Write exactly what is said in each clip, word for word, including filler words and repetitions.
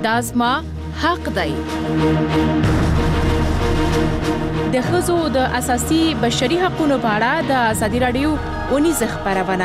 دا زما حق دی. د ښځو د اساسي بشري حقوقو په اړه د ازادي راډیو اونیزه خبرونه.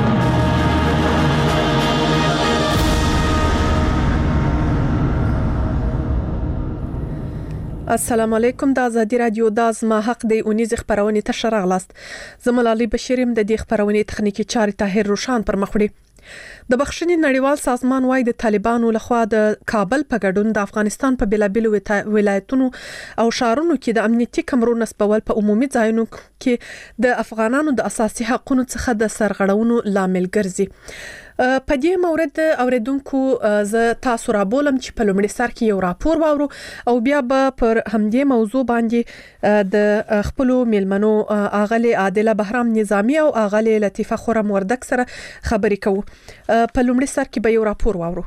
السلام علیکم. د ازادي راډیو د ازما حق دی اونیزه خبرونه ته شرغلاست. زملالي بشریم د دې خبرونه تخنیکی چاري طاهر روشان پر مخ وړي. د بخښنې نړیوال سازمان وايي د طالبانو لخوا د کابل په ګډون د افغانستان په بیلابیلو ولایتونو او شهرونو کې د امنیتي کمرو نصبول په عمومي ځایونو کې د افغانانو د اساسي حقوقو څخه د سرغړونو لامل ګرځي. په دې مورد اوریدونکو ز تاسو را بولم چې په لومړي سر کې یو راپور واورو او بیا به پر همدې موضوع باندې د خپل میلمنو اغلی عادله بهرام نظامی او اغلی لطیفه خورم وردک سره خبرې کوو. په لومړي سر کې به یو راپور واورو.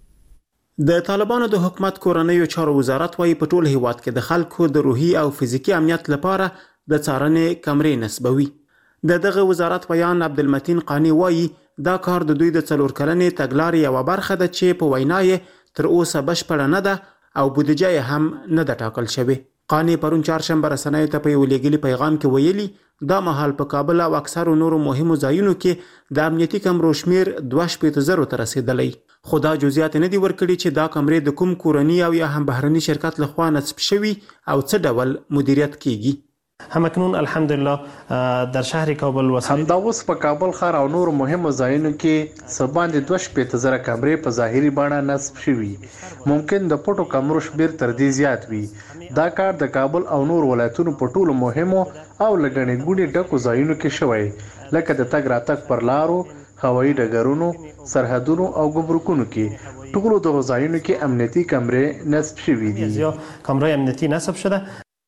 د طالبانو د حکومت کورنیو چارو وزارت وايي په ټول هیواد کې د خلکو د روحي او فزیکی امنیت لپاره د څارنې کمرې نصبوي. د دغه وزارت بیان عبدالمتین قانی وايي دا کار د دوی د څلور کلنې تګلارې یو برخه ده چې په وینا یې تر اوسه بشپړه نه ده او بودیجه یې هم نه ده ټاکل شوې. قانی پرون چهارشنبه رسنیو ته په یو لیږلي پیغام کې ویلي دا مهال په کابل او اکثرو نورو مهمو ځایونو کې د امنیتي کمرو شمیر دوه شپېته زرو ته رسیدلی. خو دا جزئیات نه دي ورکړي چې دا کمرې د کوم کورني او یا هم بهرني شرکت لخوا نصب شوي او څه ډول مدیریت کیږي. همکنون الحمدلله در شهر کابل وسایل همدا اوس په کابل ښار او نور مهمو ځایونو کې سباندې دوه شپېته زره کمرې په ظاهري بڼه نصب شوي. ممکن د پټو کمرو شمیر تر دې زیات وي. دا کار د کابل او نور ولایتونو په ټولو مهمو او لګڼې ګوڼې ډکو ځایونو کې شوی لکه د تګ راتګ پر لارو، هوایي ډګرونو، سرحدونو او ګمرکونو کې. ټولو دغو ځایونو کې امنیتي کمرې نصب شوي دي. کمرې امنیتي نصب شده.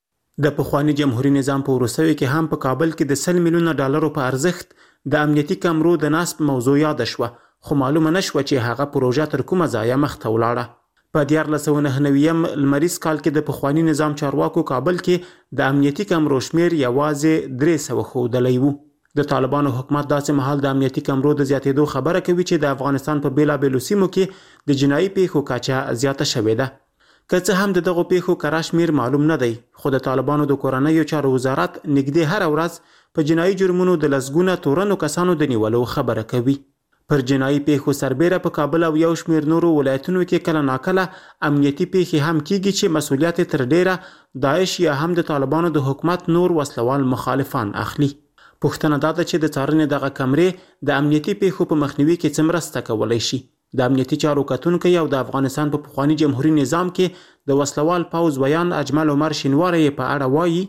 د پخوانی جمهوریت نظام په وروستیو کې هم په کابل کې د سل میلیونه ډالرو په ارزښت د امنیتي کمرو د نصب موضوع یاد شوه، خو معلومه نشوه چې هغه پروژه تر کومه ځایه مخته ولاړه. په دیارلس سوه نهه نوي لمریز کال کې د پخوانی نظام چارواکو کابل کې د امنیتي کمرو شمیر یوازې درې سوه ښودلی و. د طالبانو حکومت داسې مهال د امنیتي کمرو د زیاتېدو خبره کوي چې د افغانستان په بیلابیلو سیمو کې د جنایي پیښو کچه زیاته شوې ده. که څه هم د دغو پیښو کره شمیر معلوم نه دی، خو د طالبانو د کورنیو چارو وزارت نږدې هره ورځ په جنایي جرمونو د لسګونه تورنو کسانو د نیولو خبره کوي. پر جنایي پیښو سربیره په کابل او یو شمیر نورو ولایتونو کې کله ناکله امنیتي پیښې هم کیږي چې مسؤلیت تر ډیره داعش یا هم د طالبانو د حکومت نور وسلوال مخالفان اخلي. پوښتنه دا ده چې د څارنې دغه کمرې د امنیتي پیښو په مخنیوي کې څه مرسته کولی شي. د امنیتي چارو کتونکی او د افغانستان په پخوانی جمهوریت نظام کې د وسلوال پوځ ویان اجمل عمر شینواری په اړه وایي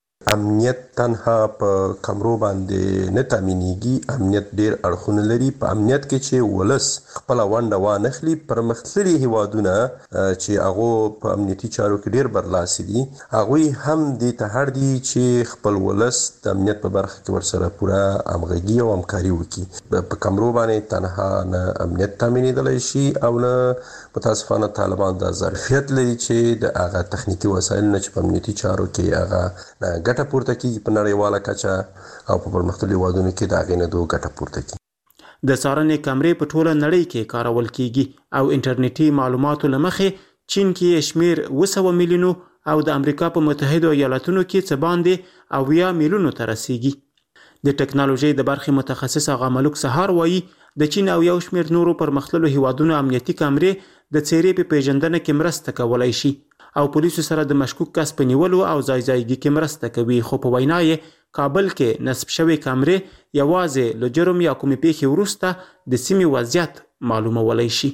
امنیت تنها په کمرو باندې نه تامینېږي. امنیت ډیر اړخونه لري. په امنیت کې چې ولس خپل ونډه وانخلي، پرمختللي هیوادونه چې هغه په امنیتي چارو کې ډیر برلاسي دي، هغه هم دې ته هر دي چې خپل ولس د امنیت په برخه کې ورسره پوره همغږي او همکاري وکړي. په کمرو باندې تنها نه امنیت تامینېدلی شي او نه متاسفانه طالبان دا ظرفیت لري چې د هغه تخنیکي وسایل نه چې په امنیتي چارو کې هغه ګټه پورته کیږي په نړیواله کچه او په پرمختللو هیوادونو کې د هغې نه دو ګټه پورته کیږي. د څارنې کمرې په ټوله نړۍ کې کارول کیږي او انټرنیټي معلوماتو له مخې چین کې شمیر اوه سوه میلیونو او د امریکا په متحدو ایالاتونو کې څه باندې اویا میلیونو ته رسیږي. د ټکنالوژۍ د برخې متخصص آغا ملک سهار وایي د چین او یو شمیر نورو پرمختللو هیوادونو امنیتي کمرې د څیرې په پیژندنه کې مرسته کولی شي او پولیسو سره د مشکوک کس په نیولو او ځای ځایګي کې مرسته کوي. خو په وینا یې کابل کې نصب شوې کمرې یوازې له جرم یا کومې پیښې وروسته د سیمې وضعیت معلومولی شي.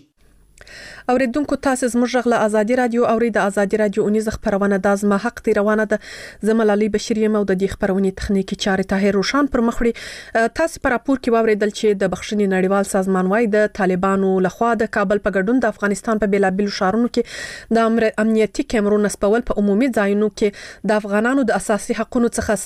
اوریدونکو تاسو زموږ غږ له ازادي رادیو او د ازادي رادیو اونیزه خبرونه د ازما حق دی روانه ده. زملالي بشریم او د دې خبرونې تخنیکی چاري طاهر روشان پر مخ وړي. تاسو پر راپور کې واوریدل چې د بخښنې نړیوال سازمان وايي د طالبانو لخوا د کابل په ګډون د افغانستان په بیلابیلو شهرونو کې د امنیتي کیمرو نصبول په عمومي ځایونو کې د افغانانو د اساسي حقوقو څخه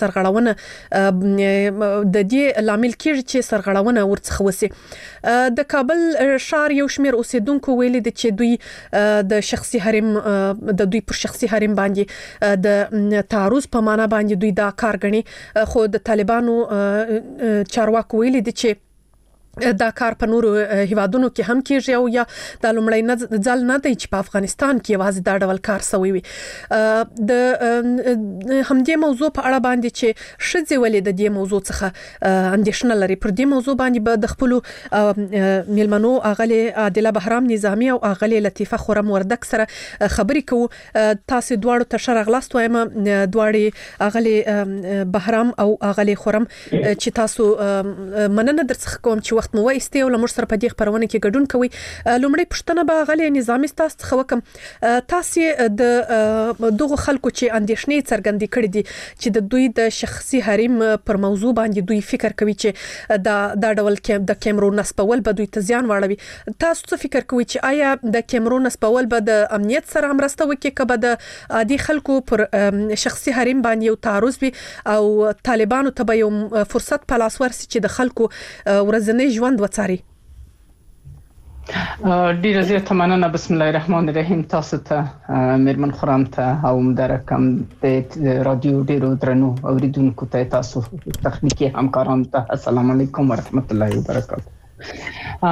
سرغړونه د دې لامل کېږي چې سرغړونه ورڅخه وسی. د کابل شهر یو شمیر اوسیدونکو ویلي د چې دوی د شخصي حریم د دوی پر شخصي حریم باندې د تعرض په معنا باندې دوی دا کار غني. خو د طالبانو چارواکو ویلي دي چې دا کار په نورو هیوادونو کې هم کیږي او یا د لومړی ځل نه دی چې په افغانستان کې واځي دا ډول کار شوی وي. د همدې موضوع په اړه باندې چې شذ ولې د دې موضوع څخه اندیشنه لري، پر دې موضوع باندې به د خپل میلمنو اغلی عادله بهرام نظامی او اغلی لطیفه خورم وردک سره خبرې کوو. تاسو دواړو ته ښه راغلاست وایم، دواړي اغلی بهرام او اغلی خورم چې تاسو مننه درڅخه کوم چې وخت مو وایسته او لمر سره په دې خبرونه کې ګډون کوي. لومړی پښتنه به غلې نظامی تاسو څخه وکم، تاسو د دغه خلکو چې اندیشنې څرګندې کړې دي چې د دوی د شخصي حریم پر موضوع باندې دوی فکر کوي چې دا د ډول کې د کیمرو نسبول به دوی ته زیان واړوي، تاسو څه فکر کوي چې آیا د کیمرو نسبول به د امنیت سره مرسته وکړي کبه د عادي خلکو پر شخصي حریم باندې یو تعرض وي او طالبانو ته به یو فرصت په لاس ورسي چې د خلکو ورځنی ژوند وڅاري؟ ډیره زیاته مننه. بسم الله الرحمن الرحیم. تاسو ته میرمن خورم ته او مدرکم د رادیو ډیرو درنو اوریدونکو ته، تاسو تخنیکی همکارانو ته السلام علیکم ورحمت الله وبرکاته.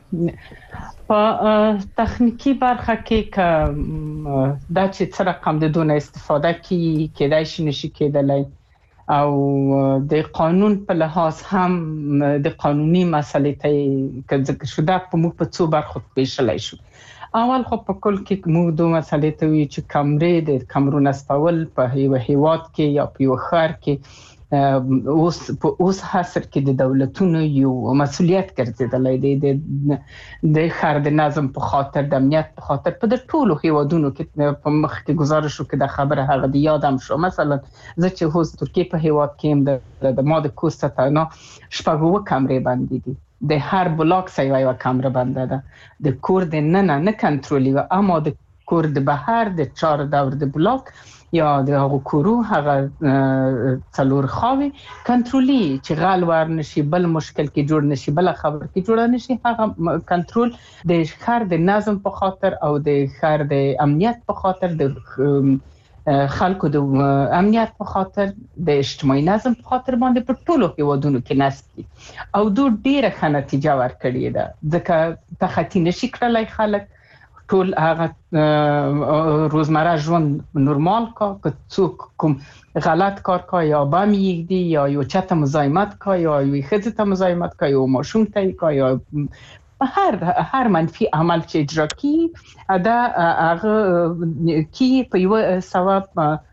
په تخنیکی برخه کې ک دا چې څه رقم د دونه استفاده کی کېدای شي نشي کېدلای او د قانون په لحاظ هم د قانوني مسلې ته ذکر شوه په موږ په څو برخو پیښلای شو. اول خو په کل کې موږ دوه مسلې ته وی چې کمرې د کمرو نسبول په یو هیواد کې یا په یو ښار کې اوس په اوس حاصل کې د دولتونو یو مسؤلیت ګرځیدلای دی د د ښار د نظم په خاطر د امنیت په خاطر په د ټولو هیوادونو کې په مخ کې گزارش وکړه د خبره هغه د یادم شو. مثلا زه چې اوس ترکیه په هیواد کې د ماده کوستا ته شپږ کمرې باندې دي، د هر بلاک سایه یو کمره بنده ده، د کور د ننه نه کنټرولي و اما د کور د بهر د چهار دور د بلاک یا د هغه کورو هغه څلور خاوي کنټرولي چې غل ور نشي، بل مشکل کې جوړ نشي، بل خبر کې جوړ نشي، هغه کنټرول د ښار د نظم په خاطر او د ښار د امنیت په خاطر د خلکو د امنیت په خاطر د اجتماعي نظم په خاطر باندې په ټولو هیوادونو کې نسبي او دوی ډیره ښه نتیجه ورکړې ده ځکه تخطی نشي کړلای خلک ټول هغه روزمره ژوند نورمال کا که څوک کوم غلط کار کا یا بم یګدي یا یو چاته مزاحمت کا یا یو خځه ته مزاحمت کا یا ماشوم ته کا یا هر هر منفي عمل چې اجرا کی دا هغه کی په یو ثواب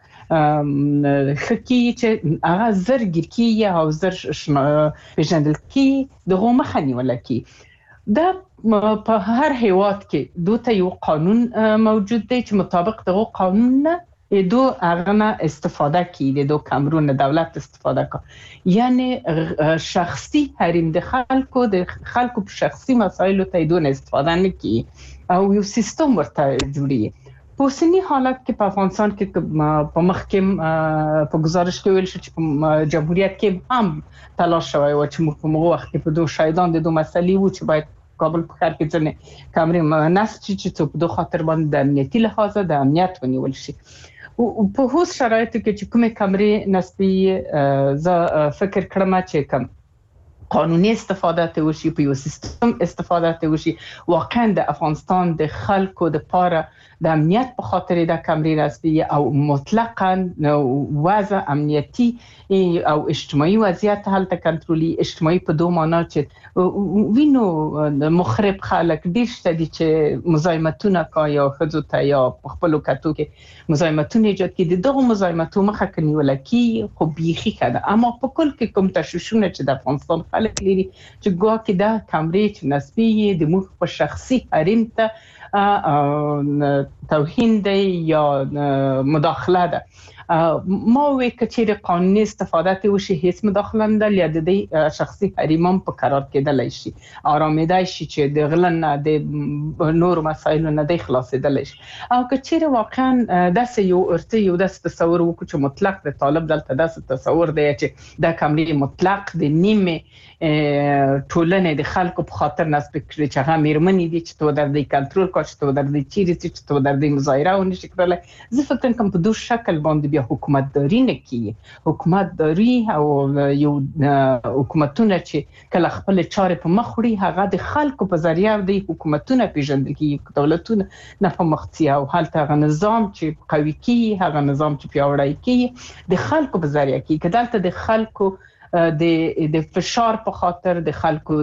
خکی چې هغه زرګر کی یا او زر پیژندل کی دغه مخنی ولکه دا په هر هیواد کې دوته یو قانون موجود دی چې مطابق دغه قانون نه دو هغه استفاده کی دو کمرون دولت استفاده کا، یعنی شخصی حریم د خلکو د خلکو په شخصي مسایلو ته دون استفاده نه کی او یو سیستم ورته جوړي. په سنی حالت کې په افغانستان کې په مخ کې په گزارش کې ویل شو چې په جمهوریت کې هم تلاش شوی و چې موږ په موږ وخت کې په دوه شایدان د دوه مسلې و چې باید کابل په ښار کې ځنې کمرې نصب شي چې څوک د خاطر باندې د امنیتي لحاظ د امنیت ونیول شي. په هوس شرایطو کې چې کومې کمرې نصبي زه فکر کړم چې کم قانوني استفاده ته وشي، په یو سیستم استفاده ته وشي، واقعا د افغانستان د خلکو د پاره د امنیت په خاطر د کمرې نصبي او مطلقاً وضع امنیتي او اجتماعي وضعیت هلته کنټرولي. اجتماعي په دوه معنا چې وینو مخرب خلک ډیر شته دي چې مزاحمتونه کوي یا خځو ته یا خپل کتو کې مزاحمتونه ایجاد کړي، دغه مزاحمتونه مخه کنيول کی خو بيخي کده. اما په کل کې کوم تشوشونه چې د افغانستان خلک لري چې ګوا کې دا کمرې چې نسبي د مخ په شخصي حریم ته توهین دی یا مداخله ده. ما وی کچیر قانوني استفاده ته وشي هیڅ مداخله نه ده، د دې شخصي حریمم په قرار کېدلای شي، آرامیدای شي چې د غلن نه د نور مسایلو نه د خلاصېدلای شي. او کچیر واقعا داسې یو ارته یو داسې تصور وکړو چې مطلق د طالب دلته داسې تصور دی چې دا کمرې مطلق د نیمه ټولنې د خلکو په خاطر نسب کړي چې هغه میرمنې دي چې تو در دې کنټرول کا چې تو در دې چیرې چې تو در دې مظاهره ونشي کړلای. زه فکر کوم په دوه شکل باندې باندې بیا حکومتداري نه کوي. حکومتداري او یو حکومتونه چې کله خپل چارې په مخ وړي هغه د خلکو په ذریعہ د حکومتونه پیژندل کیږي، دولتونه نه په مخ ځي او هلته هغه نظام چې قوي کیږي، هغه نظام چې پیاوړی کیږي د خلکو په ذریعہ کیږي. کدالته د خلکو د د فشار په خاطر د خلکو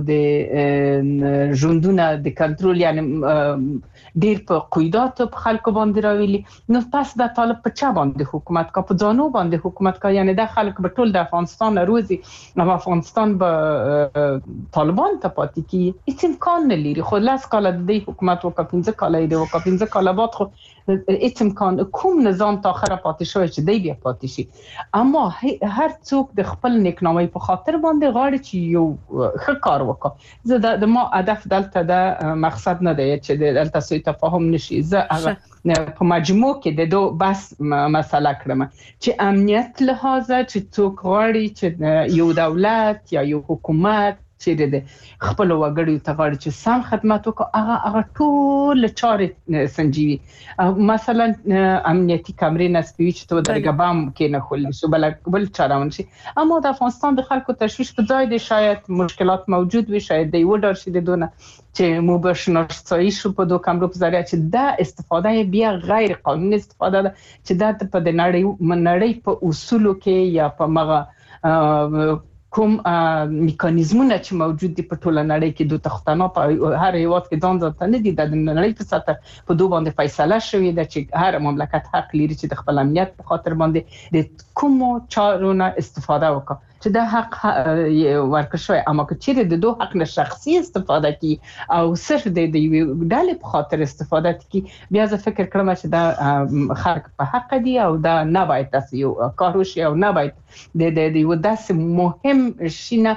د ژوندونه د کنټرول یعنی ډیر په قیودات په خلکو باندې راویلي، نو پس د طالب په چا باندې حکومت کا په ځانو باندې حکومت کا، یعنی د خلک په ټول د افغانستان روزي نو افغانستان به طالبان ته پاتې کی هیڅ امکان نه لري. خو لاس کاله د حکومت وکړ پنځه کاله دی وکړ پنځه کاله بعد خو هیڅ امکان کوم نظام تا اخره پاتې شوی چې دی بیا پاتې شي. اما هر څوک د خپل نیکنامۍ په خاطر باندې غواړي چې یو ښه کار وکړي. زه د ما هدف دلته د مقصد نه دی چې دلته سوء تفاهم نشي. زه هغه په مجموع کې د دو بس مسله کړم چې امنیت لحاظه چې څوک غواړي چې یو دولت یا یو حکومت چې د خپل وګړو ته غواړي چې سم خدمت وکړي هغه هغه ټول چارې سنجوي. مثلا امنیتي کامرې نسبي چې تو درګه بام کې نه خل شو بل بل چارون شي. اما د افغانستان د خلکو تشویش په ځای د شاید مشکلات موجود وي، شاید د یو ډار شي د دونه چې مو به شناسایی شو په دوه کمرو په ذریعہ چې دا استفاده بیا غیر قانوني استفاده ده چې دا په د نړۍ منړۍ په اصولو کې یا په مغه کوم میکانیزمونه چې موجود دي په ټوله نړۍ کې دوه تختانه په هر هیواد کې ځان ځان نه دي د نړۍ په سطح په دوه باندې فیصله شوې ده چې هر مملکت حق لري چې د خپل امنیت په خاطر باندې د کوم چارونه استفاده وکړي چې دا حق ورکړ شوی. اما که چیرې د دوه حق نه شخصي استفاده کی او صرف د دې ډالې په خاطر استفاده کی بیا زه فکر کړم چې دا خلک په حق دي او دا نه باید تاسو یو کار وشي او نه باید د د یو داسې مهم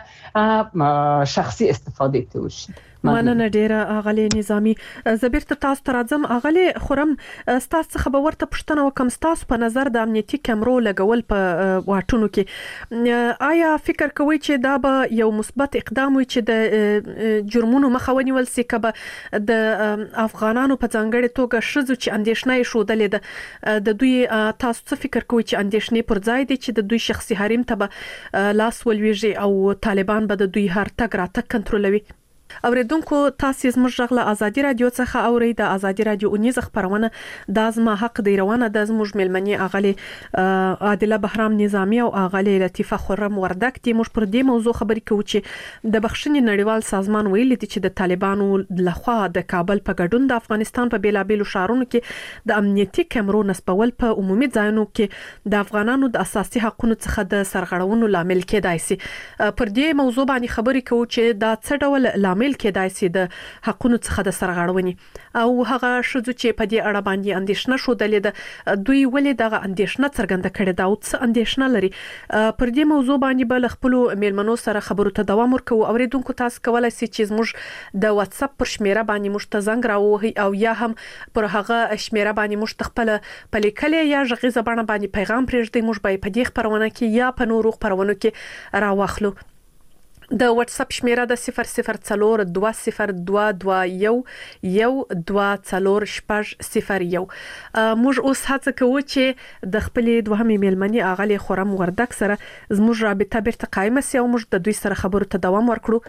شینه شخصي استفاده ته وشي. مننه ډیره اغلی نظامی. زبیر ته تاسو ته راځم. اغلی خورم تاسو څخه به ورته پوښتنه وکم، تاسو په نظر د امنیتي کیمرو لګول په واټونو کې آیا فکر کوئ چې دا به یو مثبت اقدام وي چې د جرمونو مخه ونیول سي، کبه د افغانانو په ځانګړي توګه شذو چې اندېښنه شودلې ده د دوی تاسو څه فکر کوئ چې اندېښنې پر ځای دي چې د دوی شخصي حریم ته به لاس ولويږي او طالبان به د دوی هر تګ راتګ کنټرولوي؟ اوریدونکو تاسو زموږ غږ آزادي رادیو څخه اورئ. د آزادي رادیو اونیز خبرونه د ازما حق دی روانه د زموږ ملمنی اغلی عادله بهرام نظامی او اغلی لطیفه خرم وردک دي. موږ پر دې موضوع خبرې کوو چې د بخښنې نړیوال سازمان ویلي دی چې د طالبانو لخوا د کابل په ګډون د افغانستان په بیلابیلو ښارونو کې د امنیتي کیمرو نصبول په عمومي ځایونو کې د افغانانو د اساسي حقوقو څخه د سرغړونو لامل کېدای شي. پر دې موضوع باندې خبرې کوو چې دا څه ډول لامل کېدای شي د حقوقو څخه د سرغړونې او هغه شذو چې په دې اړه باندې اندېښنه شودلې ده دوی ولې دغه اندېښنه څرګنده کړې ده او څه اندېښنه لري. پر دې موضوع باندې بل خپل میلمنو سره خبرو ته دوام ورکوو. اوریدونکو تاسو کولای شئ چې زموږ د واتس اپ پر شمیره باندې موږ ته زنګ راووهئ او یا هم پر هغه شمیره باندې موږ ته خپل په لیکلې یا غږیزه بڼه باندې پیغام پرېږدئ. موږ به په دې خبرونه کې یا په نورو خبرونو کې راوخلو. د واتس اپ شمیره د صفر صفر څلور دوه صفر دوه دوه یو یو دوه څلور شپږ صفر یو. موږ اوس هڅه کوو چې د خپلې دوهمې میلمنې اغلی خورم وردک سره زموږ رابطه بیرته قایمه سي او موږ د دوی سره خبرو ته دوام ورکړو.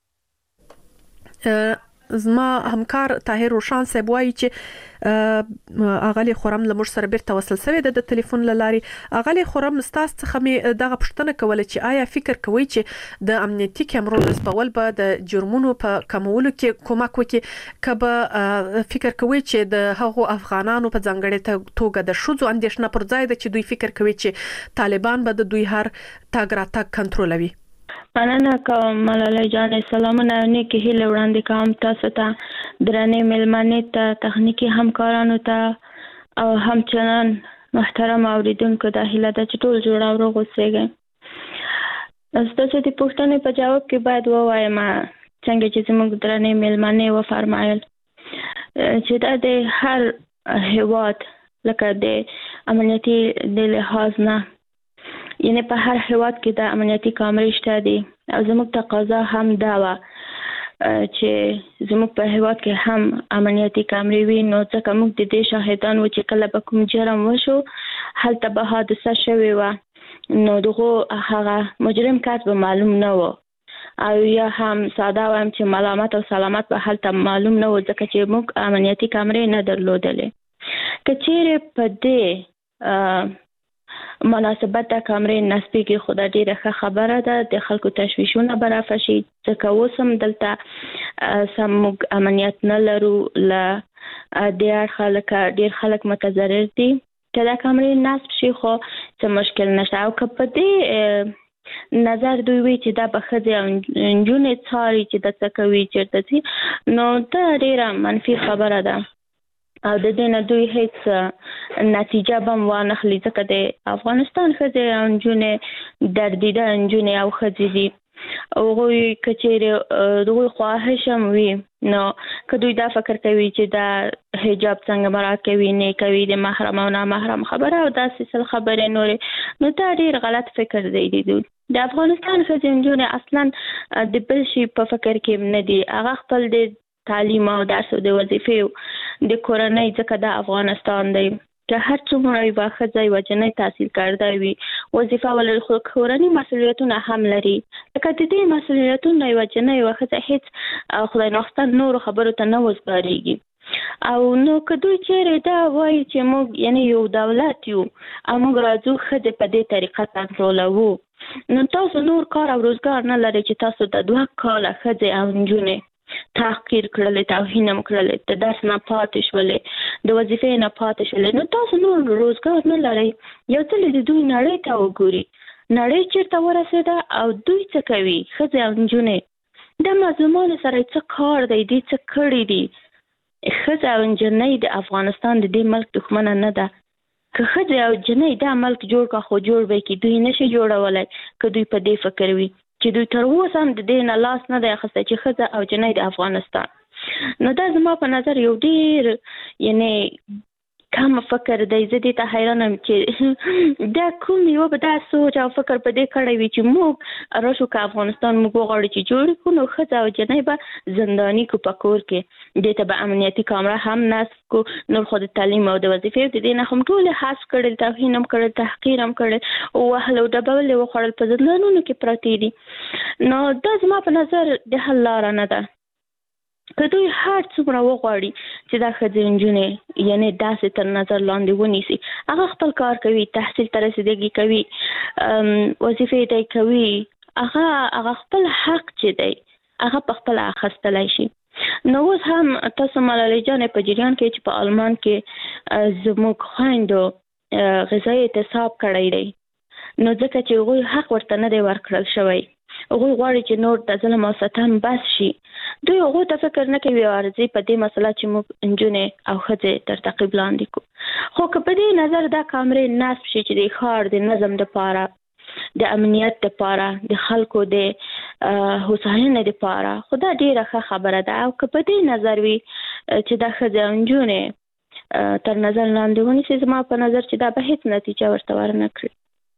زما همکار طاهر روشان صاحب وایي چې اغلی خورم له موږ سره بیرته وصل شوی د ټلیفون لاري. اغلی خورم تاسو څخه مې دغه پوښتنه کوله چې آیا فکر کوئ چې د امنیتي کیمرو نصبول به د جرمونو په کمولو کې کومک وکړي، کبه فکر کوئ چې د هغو افغانانو په ځانګړي توګه د شذو اندېښنه پر ځای ده چې دوی فکر کوي چې طالبان به د دوی هر تګ راتګ کنټرولوي؟ مننه کوم ملالۍ جان. سلامونه نیکې هیلې وړاندې کوم تاسو ته، درنې مېلمنې ته، تخنیکي همکارانو ته او همچنان محترم اوریدونکو ته هیله ده چې ټول جوړ او روغ اوسئ. ستاسو د پوښتنې په جواب کې باید ووایم څنګه چې زموږ درنې مېلمنې وفرمایل چې دا د هر هیواد لکه د امنیتي د لحاظ نه یعنی په هر هیواد کې د امنیتي کامرې شته دي او زموږ تقاضا هم دا وه چې زموږ په هیواد کې هم امنیتي کامرې وي، نو ځکه موږ د دې شاهدان و چې کله به کوم جرم وشو هلته به حادثه شوې و نو دغه هغه مجرم کس به معلوم نه و او یا هم ساده وایم چې ملامت او سلامت به هلته معلوم نه و ځکه چې موږ امنیتي کامرې نه درلودلې که چیرې په دې مناسبت د کامرې نصبې کې خو دا ډیره ښه خبره ده د خلکو تشویشونه به رافع شي ځکه اوس هم دلته سم موږ امنیت نه لرو له دې اړخه لکه ډیر خلک متضرر دي که دا کامرې نصب شي خو څه مشکل نشته او که په دې نظر دوی وی چې دا به ښځې او نجونې څاري چې دا څه کوي چېرته ځي نو دا ډیره منفي خبره ده او د دې نه دوی هیڅ نتیجه به هم وانخلي ځکه د افغانستان ښځې او نجونې دردیده نجونې او ښځې دي هغوی که چیرې د هغوی خواهش هم وي نو که دوی دا فکر کوي چې دا حجاب څنګه مراعات کوي نه کوي د محرم او نامحرم خبره او داسې سل خبرې نورې نو دا ډېر غلط فکر دی دوی د افغانستان ښځې نجونې اصلا د بل شي په فکر کې نه دي هغه خپل د تعلیم او درس او د وظیفې د کورنۍ ځکه د افغانستان دی که هر څومره یوه ښځه یوه جنۍ تحصیل کرده وي وظیفه ولري خو کورني مسؤلیتونه هم لري لکه د دې مسؤلیتونه یوه جنۍ یوه ښځه هیڅ خدای ناخواسته نورو خبرو ته نه وزګارېږي او نو که دوی چیرې دا وایي چې موږ یعنی یو دولت یو او موږ راځو ښځې په دې طریقه کنټرولوو نو تاسو نور کار او روزګار نه لرئ چې تاسو د دوه کاله ښځې او نجونې تحقیر کړلې توهین هم کړلې د درس نه پاتې شولې د وظیفې نه پاتې شولې نو تاسو نور روزګار نه لرئ یو ځل د دوی نړۍ ته وګوري نړۍ چېرته ورسېده او دوی څه کوي ښځې او نجونې د مظلومانو سره څه کار دی دوی څه کړي دي ښځه او نجلۍ د افغانستان د دې ملک دښمنه نه ده که ښځې او نجلۍ دا ملک جوړ کا خو جوړ به کړي دوی نشي جوړولی که دوی په دې فکر وي چې دوی تر اوسه هم د دې نه لاس نه دی اخیستی چې ښځه او نجلۍ د افغانستان نو دا زما په نظر یو ډېر یعنی کم فکر دی زه دې ته حیرانه یم چې دا کوم یوه به دا سوچ او فکر په دې کړی وي چې موږ راشو که افغانستان موږ وغواړو چې جوړ کړو نو ښځه او نجلۍ به زنداني کړو په کور کې دې ته به امنیتي کامره هم نصب کړو نور خو د تعلیم او د وظیفې د دې نه هم ټولې حذف کړل توهین هم کړل تحقیر هم کړل وهل او ډبول یې وخوړل په زندانونو کې پرتې دي نو دا زما په نظر د حل لاره نه ده که دوی هر څومره وغواړي چې دا ښځې نجونې یعنې داسې تر نظر لاندې ونیسي هغه خپل کار کوي تحصیل ته رسیدګي کوي وظیفې دی کوي هغه هغه خپل حق چې دی هغه په خپله اخیستلی شي نو اوس هم تاسو ملالۍ جانې په جریان کې چې په آلمان کې زموږ خویندو غذایي اعتصاب کړی دی نو ځکه چې هغوی حق ورته نه دی ورکړل شوی هغوی غواړي چې نور د ظلم او ستم بس شي دوی هغوی ته فکر نه کوي ارزي په دې مسله چې موږ نجونې او ښځې تر تعقیب لاندې کړو خو که په دې نظر دا کامرې نصب شي چې د ښار د نظم دپاره د امنیت دپاره د خلکو د هوساینې دپاره خو دا ډېره ښه خبره ده او که په دې نظر وي چې دا ښځې او نجونې تر نظر لاندې ونیسي زما په نظر چې دا به هیڅ نتیجه ورته ورنه کړي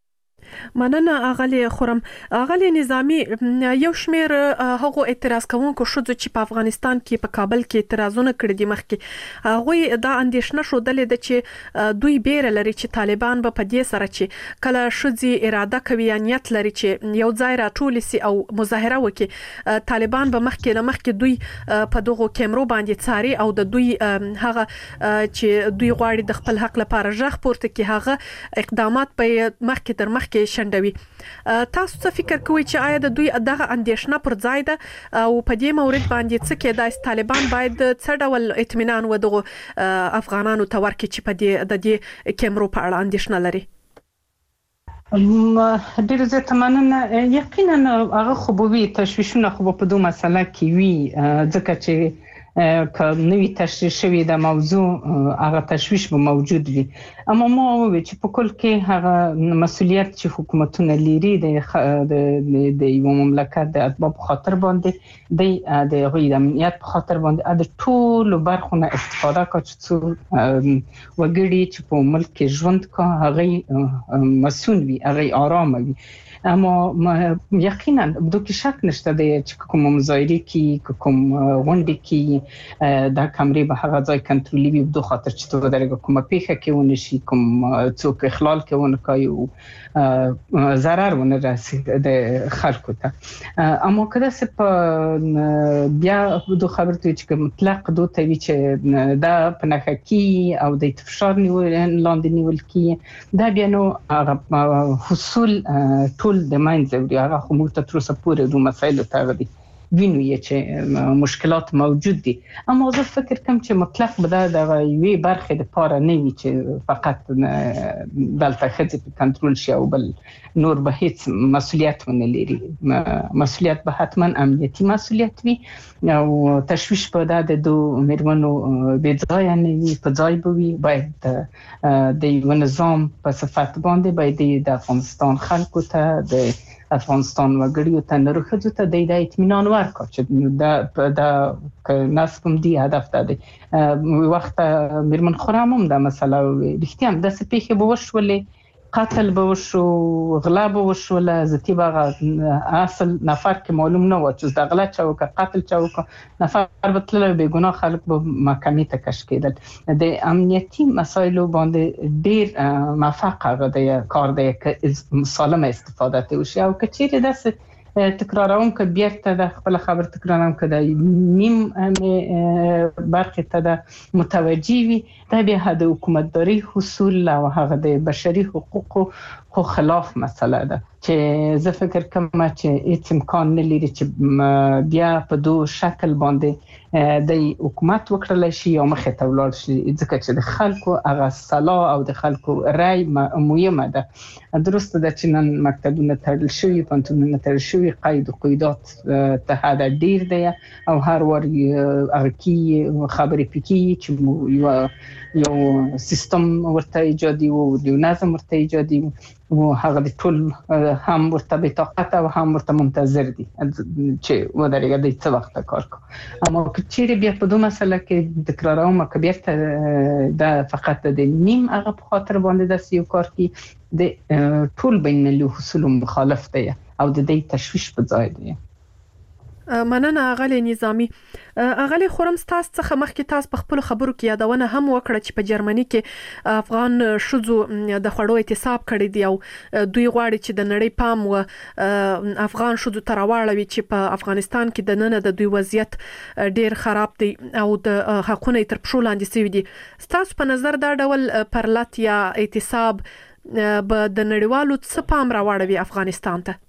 مننه اغلی خورم اغلی نظامی یو شمیر هغه اعتراض کوونکو شوځ چې په افغانستان کې په کابل کې اعتراضونه کړي دي مخکې هغه دا اندیشنه شو دلې د چې دوی بیره لري چې طالبان به په دې سره چې کله شوځي اراده کوي نیت لري چې یو ځای راټول سي او مظاهره وکړي طالبان به مخکې نه مخکې دوی په دغه کیمرو باندې څاري او د دوی هغه چې دوی غواړي د خپل حق لپاره ژغ پورته کړي هغه اقدامات په مخکې تر مخکې شندوي تاسو څه فکر کوئ چې آیا د دوی دغه اندیشنه پر ځای ده او په دې مورد باندې څه کېدای چې طالبان باید څه ډول اطمینان ودغه افغانانو ته ورکړي چې په دې د دې کیمرو په اړه اندیشنه لري ډېر زیات مننه یقینا هغه خو به وي تشویشونه خو په دوه مسله کې وي ځکه چې که نوی تشریح شوی د موضوع هغه تشویش به موجود وي اما ما وی چې په کل کې هغه مسؤلیت چې حکومتونه لري د د یو مملکت د اتباع په خاطر باندې د د غوی د امنیت په خاطر باندې د ټول برخونه استفاده کوي چې وګړي چې په ملک کې ژوند کوي هغه مسؤل وي هغه آرام وي اما یقینا دوی کې شک نشته دی چې کوم مظاهره کې کوم غونډه کې دا کمرې به هغه ځای کنټرولي وي په خاطر چې تو درګه کومه پیښه کې ونشي کوم څوک اخلال کوي کوي ضرر ونه رسي د خلکو ته اما کله چې بیا دوه خبرته چې مطلق دوه ته وی چې دا پنهکی او د فشار نیول لاندې نیول کی دا بیا نو حصول ټول د منځ هغه خو موږ ته تر اوسه پورې د مسایلو ته غدي وینو یې چې مشکلات موجود دي اما زه فکر کوم چې مطلق به دا د وی برخه د پاره نه وي چې فقط دلته خځې په کنټرول شي او بل نور به هیڅ مسؤلیت ونه لري مسؤلیت به حتما امنیتي مسؤلیت وي او تشویش په د دوه میرمنو به ځای نه وي په ځای به وي باید د یو نظام په صفات باندې باید د افغانستان خلکو ته د افغانستان وګړیو ته نورخه ته د اطمینان ورکړي چې دا دا نسبم دی هدف ده وخت میرمن خرام هم دا مسله رښتیا هم د سپېخه به وشولې قتل به وشو غلا به وشول زتی باغ اصل نفر کې معلوم نه و چې د غلا چا قتل چا نفر به تل به ګناه خلک به محکمې ته کش کېدل د امنیتي مسایلو باندې ډیر موفق غوډه کار دی چې سالم استفاده ته وشي او کچېره داسې تکراروم که بیرته د خپل خبر تکراروم که د نیم برخه ته د متوجي وي دا بیا د حکومتداري حصول او هغه د بشري حقوقو خو خلاف مسله ده چې زه فکر کوم چې هیڅ امکان نه لري چې بیا په دوه شکل باندې د حکومت وکړل شي او مخه ته ولاړ شي ځکه چې د خلکو هغه صلاح او د خلکو رای مهمه ده درسته ده چې نن مکتبونه تړل شوي پوهنتونونه تړل شوي قید او قیودات ته حد ډیر دی او هر ور هغه کې خبرې پکې چې یو یو سیستم ورته ایجادي وو یو نظم ورته ایجادي وو هغه د ټول هم ورته به طاقت او هم ورته منتظر دي چې ودرېږي د څه وخت کار کو اما چې بیا په دوه مسله کې تکراروم کبیرته دا فقط د نیم هغه په خاطر باندې د سیو کار کې د ټول بین المللي حصول مخالف دی او د دې تشویش په ځای دی مننه اغلی نظامی اغلی خورم تاسو څخه مخکې تاسو په خپل خبرو کې یادونه هم وکړه چې په جرمني کې افغان شذو د خړو اعتصاب کړی دی او دوی غواړي چې د نړۍ پام و افغان شذو تر واړوي چې په افغانستان کې د نن د دوی وضعیت ډیر خراب دی او د حقوقو تر پښو لاندې سوي دي تاسو په نظر دا ډول پرلط یا اعتصاب به د نړیوالو څه پام راوړوي افغانستان ته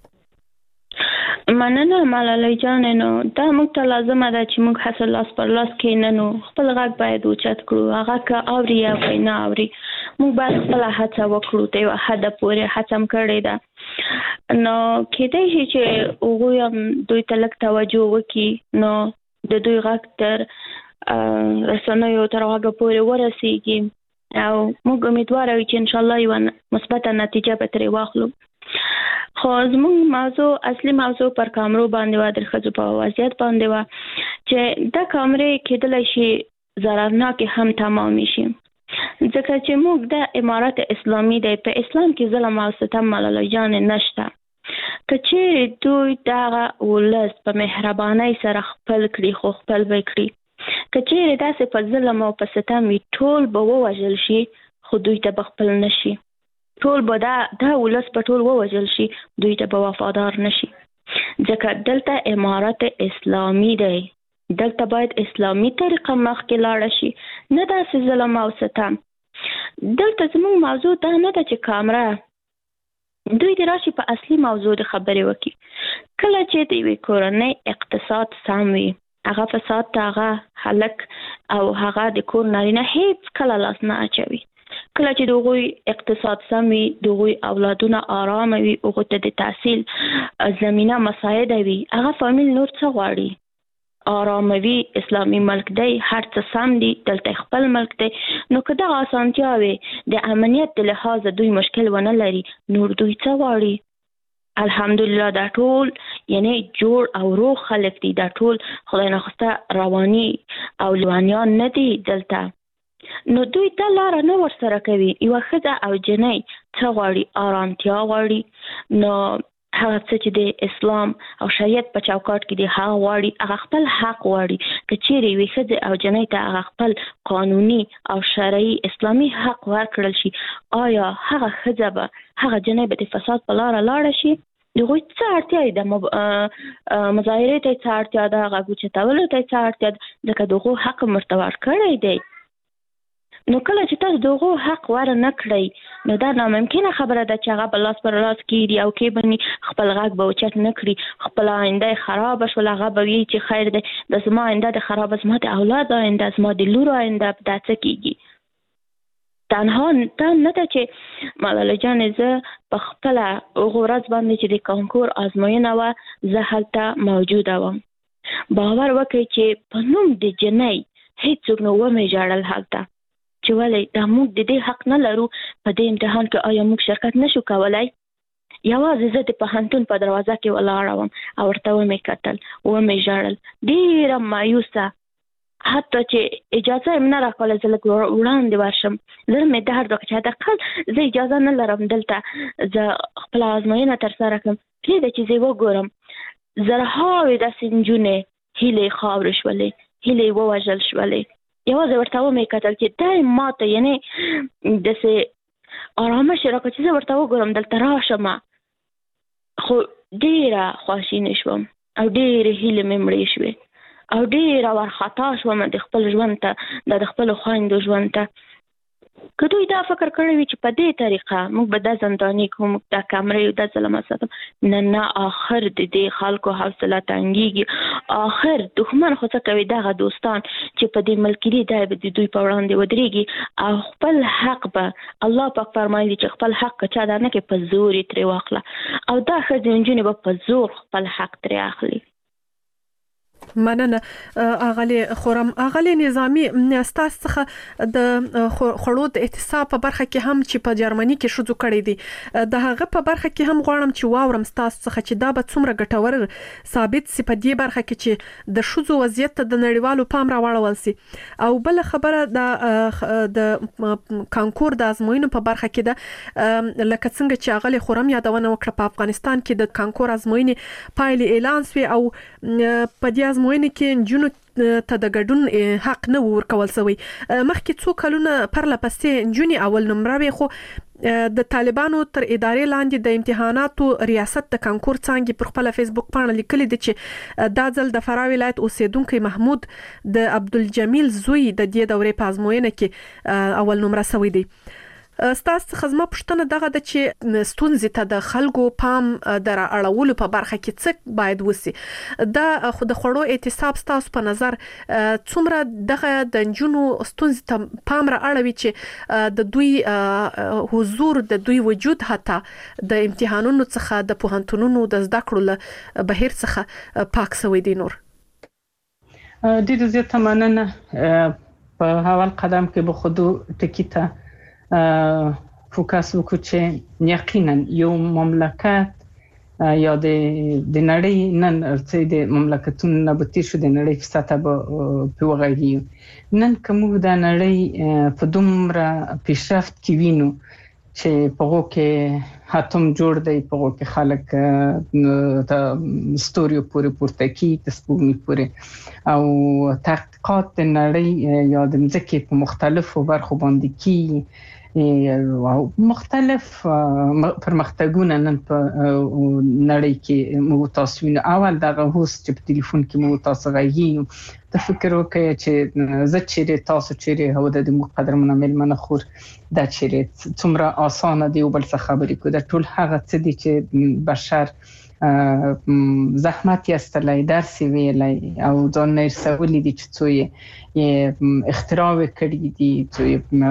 مننه ملالۍ جان نو دا موږ ته لازمه ده چې موږ حاصل لاس پر لاس کې نه نو خپل غږ باید اوچت کړو هغه که اوري یا نه اوري موږ باید خپل هڅه وکړو ته یو حد پورې هڅه کړې ده نو کېدای شي چې هغوی هم دوی ته لږ توجه وکړي نو د دوی غږ تر رسنیو تر هغه پورې ورسیږي او موږ امیدواره یو چې انشاءالله یو مثبته نتیجه به ترې واخلو خو زموږ موضوع اصلي موضوع پر کامرو باندې و د ښځو په وضعیت باندې و چې دا کامرې کېدلی شي ضررناکې هم تمام شي ځکه چې موږ د امارت اسلامي دی په اسلام کې ظلم او ستم ملالۍ جان نشته که چیرې دوی دغه ولس په مهربانۍ سره خپل کړي خو خپل به کړي که چیرې داسې په ظلم او په ستم وي ټول به ووژل شي خو دوی ته به خپل نشي ټول به دا دا ولس په ټول ووژل شي دوی ته به وفادار نشي ځکه دلته امارت اسلامي دی دلته باید اسلامي طریقه مخکې لاړه شي نه داسې ظلم او ستم دلته زموږ موضوع دا نه ده چې کامره دوی د راشي په اصلي موضوع د خبرې وکړي کله چې د یوې کورنۍ اقتصاد سم وي هغه فساد ته هغه هلک او هغه د کور نارینه هیڅ کله لاس نه اچوي کله چې دغوی اقتصاد سم وي دغوی اولادونه آرام وي هغوی ته د تحصیل زمینه مساعده وي هغه فامیل نور څه غواړي آرام وي اسلامي ملک دی هر څه سم دي دلته خپل ملک دی نو که دغه اسانتیا وي د امنیت د لحاظه دوی مشکل ونه لري نور دوی څه غواړي الحمدلله دا ټول یعنی جوړ او روغ خلک دي دا ټول خدای نخواسته رواني او لیوانیان نه دي دلته نو دوی دا لاره نه ورسره کوي یوه ښځه او جنۍ څه غواړي؟ آرامتیا غواړي. نو هغه څه چې د اسلام او شریعت په چوکاټ کې دی هغه غواړي، هغه خپل حق غواړي. که چیرې یوې ښځې او جنۍ ته هغه خپل قانوني او شرعي اسلامي حق ورکړل شي، آیا هغه ښځه به هغه جنۍ به د فساد په لاره لاړه شي؟ د هغوی څه اړتیا ده؟ مظاهرې ته څه اړتیا ده؟ غږ اوچتولو ته څه اړتیا ده؟ ځکه د هغو حق مرته ورکړی دی. نو کله چې تاسو دغه حق ور نه کړئ، نو دا ناممکنه خبره ده چې هغه په لاس پر لاس کېږي او کې بني خپل غږ به اوچت نه کړي، خپل آینده خراب شول، هغه به وي چې خیر دی د زما آینده د خراب، زما د اولاد آینده، زما د لور آینده، دا څه کېږي؟ تنها ته نه ده چې ملاله جانې زه په خپله هغه ورځ باندې چې د کانکور ازموینه وه زه هلته موجوده وم. باور وکړئ چې په نوم د جنۍ هېڅوک نه ومې ژړل هلته، چې ولې دا موږ د دې حق نه لرو په دې امتحان کې، آیا موږ شرکت نشو کولی؟ یوازې زه د پوهنتون په دروازه کې ولاړه وم او ورته ومې کتل، ومې ژړل، ډېره مایوسه، حتی چې اجازه یې نه راکوله زه لږ وړاندې ورشم. زړه مې درد وکړ چې حداقل زه اجازه نه لرم دلته زه خپله ازموینه ترسره کړم، پرېږده چې زه یې وګورم. زرهاوې داسې نجونې هیلې یې خاورې شولې، هیلې یې ووژل شولې. یوازې ورته ومې کتل چې دا یې ما ته یعنې داسې آرامش یې راکړه چې زه ورته وګورم دلته راشم. خو ډېره خواشینې شوم او ډېرې هیلې مې مړې شوې او ډېره وارخطا شوم د خپل ژوند ته، د د خپلو خویندو ژوند ته. که دوی دا فکر کړی وي چې په دې طریقه موږ به دا زنداني کړو، موږ دا کمرې او دا ظلمه ساتم، نه نه، آخر د دې خلکو حوصله تنګېږي. آخر دښمن خو څه کوي؟ دغه دوستان چې په دې ملکیري دی به د دوی په وړاندې ودرېږي او خپل حق به الله پاک فرمایي چې خپل حق که چا دا نه کوي په زور یې ترې واخله، او دا ښځې نجونې به په زور خپل حق ترې اخلي. مننه اغلی خورم. اغلی نظامی ستاسو څخه د خړو د احتساب په برخه کې هم چې په جرمني کې شوزو کړی دي، د هغه په برخه کې هم غواړم چې واورم ستاسو څخه چې دا به څومره ګټور ثابت سي په دې برخه کې چې د شوزو وضعیت د نړیوالو پام راوړل سي. او بل خبره د د کانکور د ازموینو په برخه کې ده، لکه څنګه چې اغلی خورم یادونه وکړه په افغانستان کې د کانکور ازموینې پایلې اعلان شوې او په دې ازموینې کې نجونو ته د ګډون حق نه ورکول شوی. مخکې څو کلونه پرله پسې نجونې اول نمره وي، خو د طالبانو تر ادارې لاندې د امتحاناتو ریاست د کانکور څانګې پر خپل فیسبوک باندې لیکلي دي چې دا ځل د فراه ولایت اوسیدونکو محمود د عبدالجمیل زوی د دې دورې په ازموینه کې اول نمره شوی دی. ستاسو خدمت پښتنه دغه د چې ستونزې ته د خلکو پام در اړولو په برخه کې څه باید وسی؟ دا خو د خړو احتساب ستاسو په نظر څومره دغه د جنونو ستونزې ته پام را اړوي چې د دوی حضور، د دوی وجود حتی د امتحانونو څخه د پوهنتونونو د زده کړو له بهیر څخه پاک شوی دی؟ نور ډېر زیات مننه. په اول قدم کې به خود ټکی ته فوکس وکړو چې یقینا یو مملکت یا د د نړۍ نن ارڅې د مملکتونو نه به تیر شو د نړۍ په سطح به پیوغږي. نن کوم د نړۍ په دومره پیشرفت کې وینو چې په هغه کې هاتم جوړ دی، په هغه کې خلک د ستوریو پورې پورته کی تسبونی پورې او تحقیقات د نړۍ یا د ځکه په مختلفو برخو باندې کی مختلف پرمختګونه نن په نړۍ کې مو تاسو وینئ. اول دغه هوس چې په ټلیفون کې مو تاسو غږی د فکر وکړئ چې زه چیرې تاسو چیرې هو د مقدر منامل منخور دا چیرې څومره اسانه دی او بل څه خبرې کو دا ټول هغه څه دي چې بشر زحمت یستلای درس ویلای او ځان نه رسولې دي چې څو یې اختراع کړی دي، څو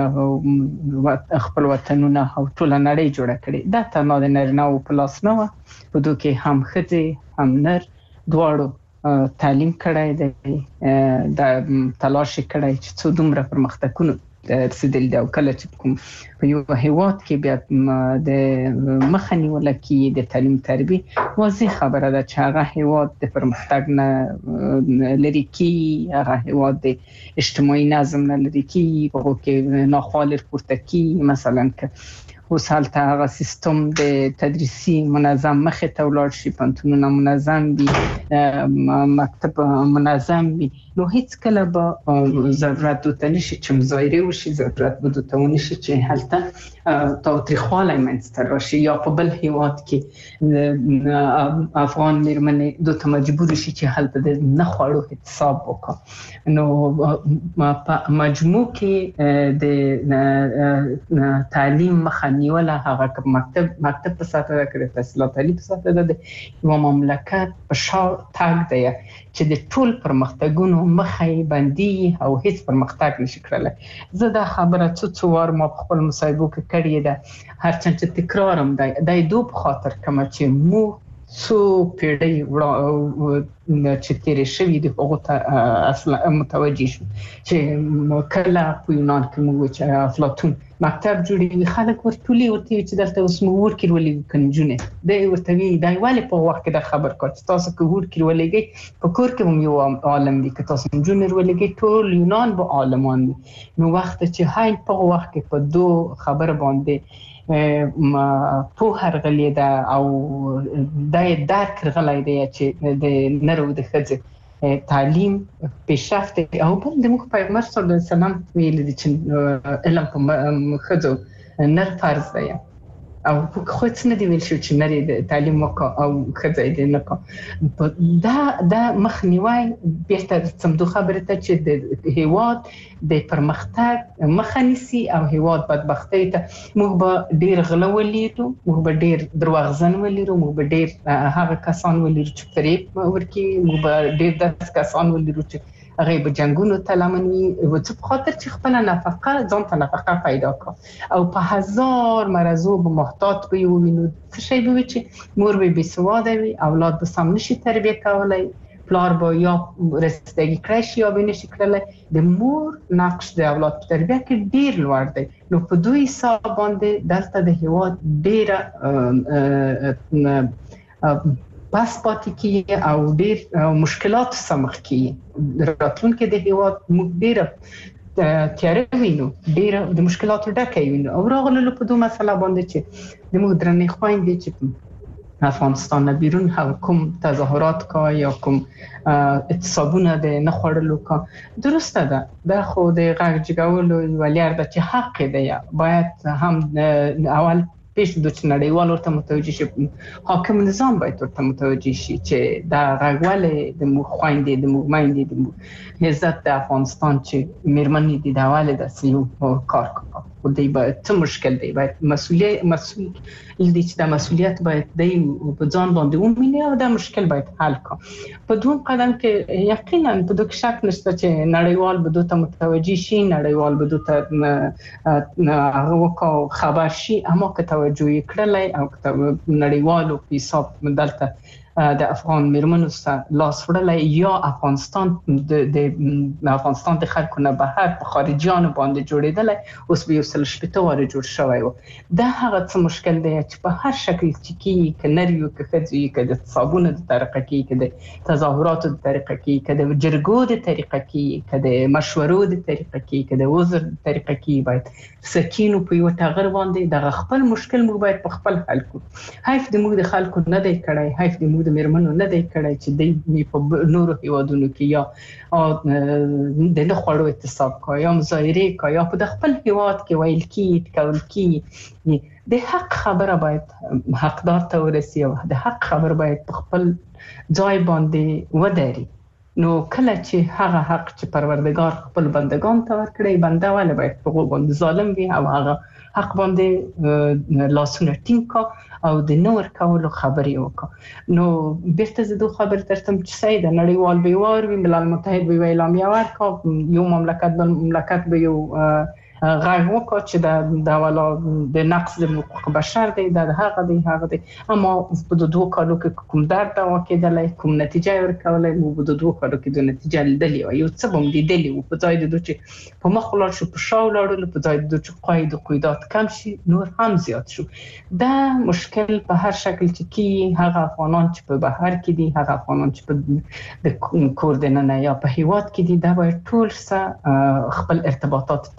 خپل وطنونه او ټول نړۍ جوړه کړې. دا ته نه د نارینه او پلاس نه و په دوی کې هم ښځې هم نر دواړو تعلیم کړی دی، د تلاش کړی چې څو دومره پرمختګونه رسیدل دی. او کله چې کوم په یو هیواد کې بیا د مخنی ولکې د تعلیم تربیه واضح خبره ده چې هغه هیواد د پرمختګ نه لري کی، هغه هیواد د اجتماعي نظم نه لري کی، په هغه کې ناخوالې پورته کی. مثلا که اوس هلته هغه سیستم د تدریسي منظم مخې ته ولاړ شي، پوهنتونونه منظم وي، مکتب منظم وي، نو هیڅ کله به ضرورت ورته نشي چې مظاهرې وشي، ضرورت به ورته ونشي چې هلته تاوتریخوالی منځته راشي یا په بل هیواد کې افغان میرمنې دوی مجبور شي چې هلته د نه خوړو حساب وکړي. نو په مجموع کې د تعلیم مخه نیوله هغه مکتب مکتب په ساته کړی، تحصیلات عالی په ساته ده، یو مملکت په شا تاګ دی چې د ټول پرمختګونو مخه بندي او هیڅ پرمختګ نشي کړلی. زه دا خبره څو څو وار ما په خپل مصاحبو کې کړې ده، هرچند چې تکرارم دی دا دو په خاطر کوم چې مو څو پیړۍ چې تیرې شوي دي هغو ته اصلا متوجه شو چې کله په یونان کې موږ چې افلاطون مکتب جوړوي خلک ورټولي ورته چې دلته اوس موږ ورکړ ولې کنجونه دی ورته وی دا ولې په وخت کې د خبر کړ چې تاسو که ورکړ ولېږي په کور کې هم یو عالم دی که تاسو جونر ولېږي ټول یونان به عالمان دي. نو وخت چې هاي په وخت کې په دو خبر باندې په هرغلی ده او دای درک غلای دی چې د نرو د خځې تعلیم پیشرفت او بل د موږ پیغمبر صلی الله علیه وسلم ویل دي چې علم په خځو نر فرض دی او خو څه نه دی ویل شو چې نری د تعلیم وکړه او خځې دې نه کړه. دا دا مخنیوي بیرته څمدو خبره ته چې د هیواد د پرمختګ مخه نیسي او هیواد بدبختی ته موږ به ډیر غله ولیدو، موږ به ډیر درواغجن ولیدو، موږ به ډیر هغه کسان ولیدو چې فریب ورکړي، موږ به ډیر داسې کسان ولیدو چې هغه به جنگونو ته لمن وي و څه په خاطر چې خپل نفقه ځان ته نفقه پیدا کړه او په هزار مرزو به محتاط به وینو. څه شی به چې مور به بې سواده وي، اولاد به سم نشي تربیه کولای، پلار به یا رسیدگی کړی شي یا به نشي کړلی. د مور نقش د اولاد په تربیه کې ډیر لوړ دی. نو په دوی حساب باندې دلته د هیواد ډیره پس پاتې کیږي او ډیر مشکلات سمخ کیږي. راتلونکي د هیواد موږ ډیره تیاره وینو، ډیره د مشکلاتو ډکه وینو او راغلو په دوه مسله باندې چې د موږ درنې خويندې چې افغانستان نه بیرون کوم تظاهرات کا یا کوم اعتصابونه د نه خوړلو کا درسته ده. دا خو د غږ جګولو ولیار ده چې حق دی، باید هم اول پیش د نړیوال ورته متوجه شي، حاکم نظام باید ورته متوجه شي چې دا غږواله د خويندې د مومایندې د عزت د افغانستان چې میرمنې دي دا واله د سیو کار کوي او دی باید څه مشکل دی، باید مسؤلیت مسؤل دي چې دا مسؤلیت باید دی په ځان باندې ومني او دا مشکل باید حل کړي. په دوم قدم کې یقینا په دوه شک نشته چې نړیوال به دوی ته متوجه شي، نړیوال به دوی ته هغه وکاو خبر شي، اما که توجه کړلای او نړیوالو په حساب دلته د افغان میرمنو سره لاس وړلای یا افغانستان د افغانستان د خلکو نه بهر په خارجيانو باندې جوړېدل اوس به یو سل شپږ واره جوړ شوی و. دا هغه څه مشکل دی چې په هر شکل چې کې کنریو کې خځې کې د صابونه د طریقه کې کې د تظاهراتو د طریقه کې کې د جرګو د طریقه کې کې د مشورو د طریقه کې کې د وزر د طریقه کې باید سکینو په یو تغیر باندې د خپل مشکل موږ باید په خپل حل کړو. حیف د موږ د خلکو نه دی کړی، حیف د موږ د میرمنو نه دی کړی چې د په نورو هیوادونو کې یا د نه خوړو اعتصاب کوي یا مظاهرې کوي یا په خپل هیواد کې ویل کیږي کول کیږي. د حق خبره باید حقدار ته ورسي او د حق خبر باید په خپل ځای باندې ودري. نو کله چې هغه حق چې پروردگار خپل بندگان ته ورکړي، بنده ولې باید په باندې ظالم وي او هغه حق باندې لاسونه ټینګ کا او د نور کولو خبرې وکړه. نو بیرته زه دوه خبر ترتم چې سید نړیوال بیوار وي، ملل متحد به اعلامیه ورکړي، یو مملکت بل مملکت به یو غږ وکړي چې دا د والا د نقص د حقوق بشر دی، دا هغه دی هغه دی. اما په دوه کالو کې کوم درد دا وکیدلای، کوم نتیجه ورکولای، مو په دوه کالو کې د نتیجه لیدلې او یو څه هم لیدلې او په ځای د دوی چې په مخ ولاړ شو په شاو لاړل، په ځای د دوی چې قید او قیدات کم شي نور هم زیات شو. دا مشکل په هر شکل چې کې هغه افغانان چې په بهر کې دي، هغه افغانان چې په د کور دننه یا په هیواد کې دي، دا باید ټول سره خپل ارتباطات ټینګ کا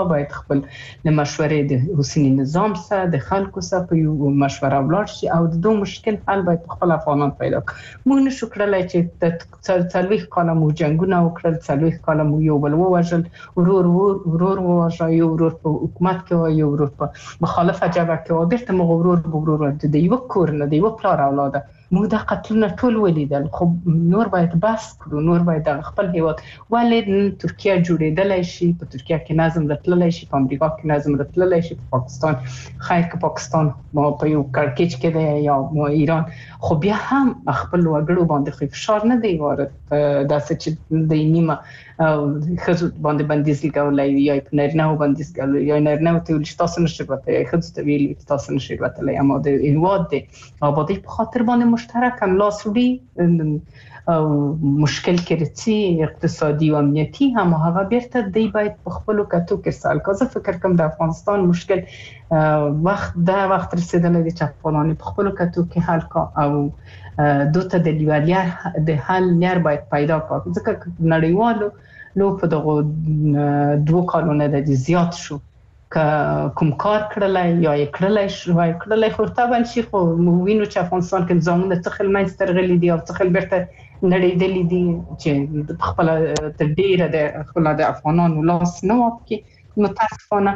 باید خپل د مشورې د حسیني نظام سره د خلکو سره په یو مشوره ولاړ شي او د دوه مشکل حل باید خپل افغانان پیدا کړي. موږ نشو کړلای چې د څلويخ کاله مو جنگونه وکړل، څلويخ کاله مو یو بل ووژل، ورور ورور ووژل، یو ورور په حکومت کې او یو ورور په مخالفه جبهه کې او بیرته مو ورور ورور د یو کور نه د یو پلار اولاده موږ د قتلونه ټول ولیدل. خو نور باید بس کړو، نور باید د خپل هیواد ولې ترکیه جوړېدلای شي، په ترکیه کې نظم راتللی شي، په امریکا کې نظم راتللی شي، په پاکستان خیر که پاکستان ما په یو کړکېچ کې دی یا ما ایران، خو بیا هم خپل وګړو باندې خو فشار نه دی وارد داسې چې د نیمه ښځو باندې بندیز لګولی یا په نارینهو بندیز لګولی یا نارینهو ته ویل چې تاسو نشئ وتلی، ښځو ته ویل چې تاسو نشئ وتلی. اما د هیواد د آبادۍ په خاطر باندې مشترک هم لاس وړي او مشکل کې رسي اقتصادي او امنیتي هم هغه بیرته دی باید په خپلو کتو کې سال کا. زه فکر کوم د افغانستان مشکل وخت دا وخت رسیدلی دی چې افغانان په خپلو کتو کې حل کا او دوته د لیوالیا د حل لار باید پیدا کړو. ځکه نړیوالو لو په دغه دوه کالونه د زیات شو که کوم کار کړلای یا یې کړلای شو یا کړلای خو طبعا شي، خو موږ وینو چې افغانستان کې نظامونه څه خل منځ ته راغلي دي او څه خل بیرته نړېدلي دي چې خپل تر ډیره د خپل د افغانانو لاس نه واپکي متاسفانه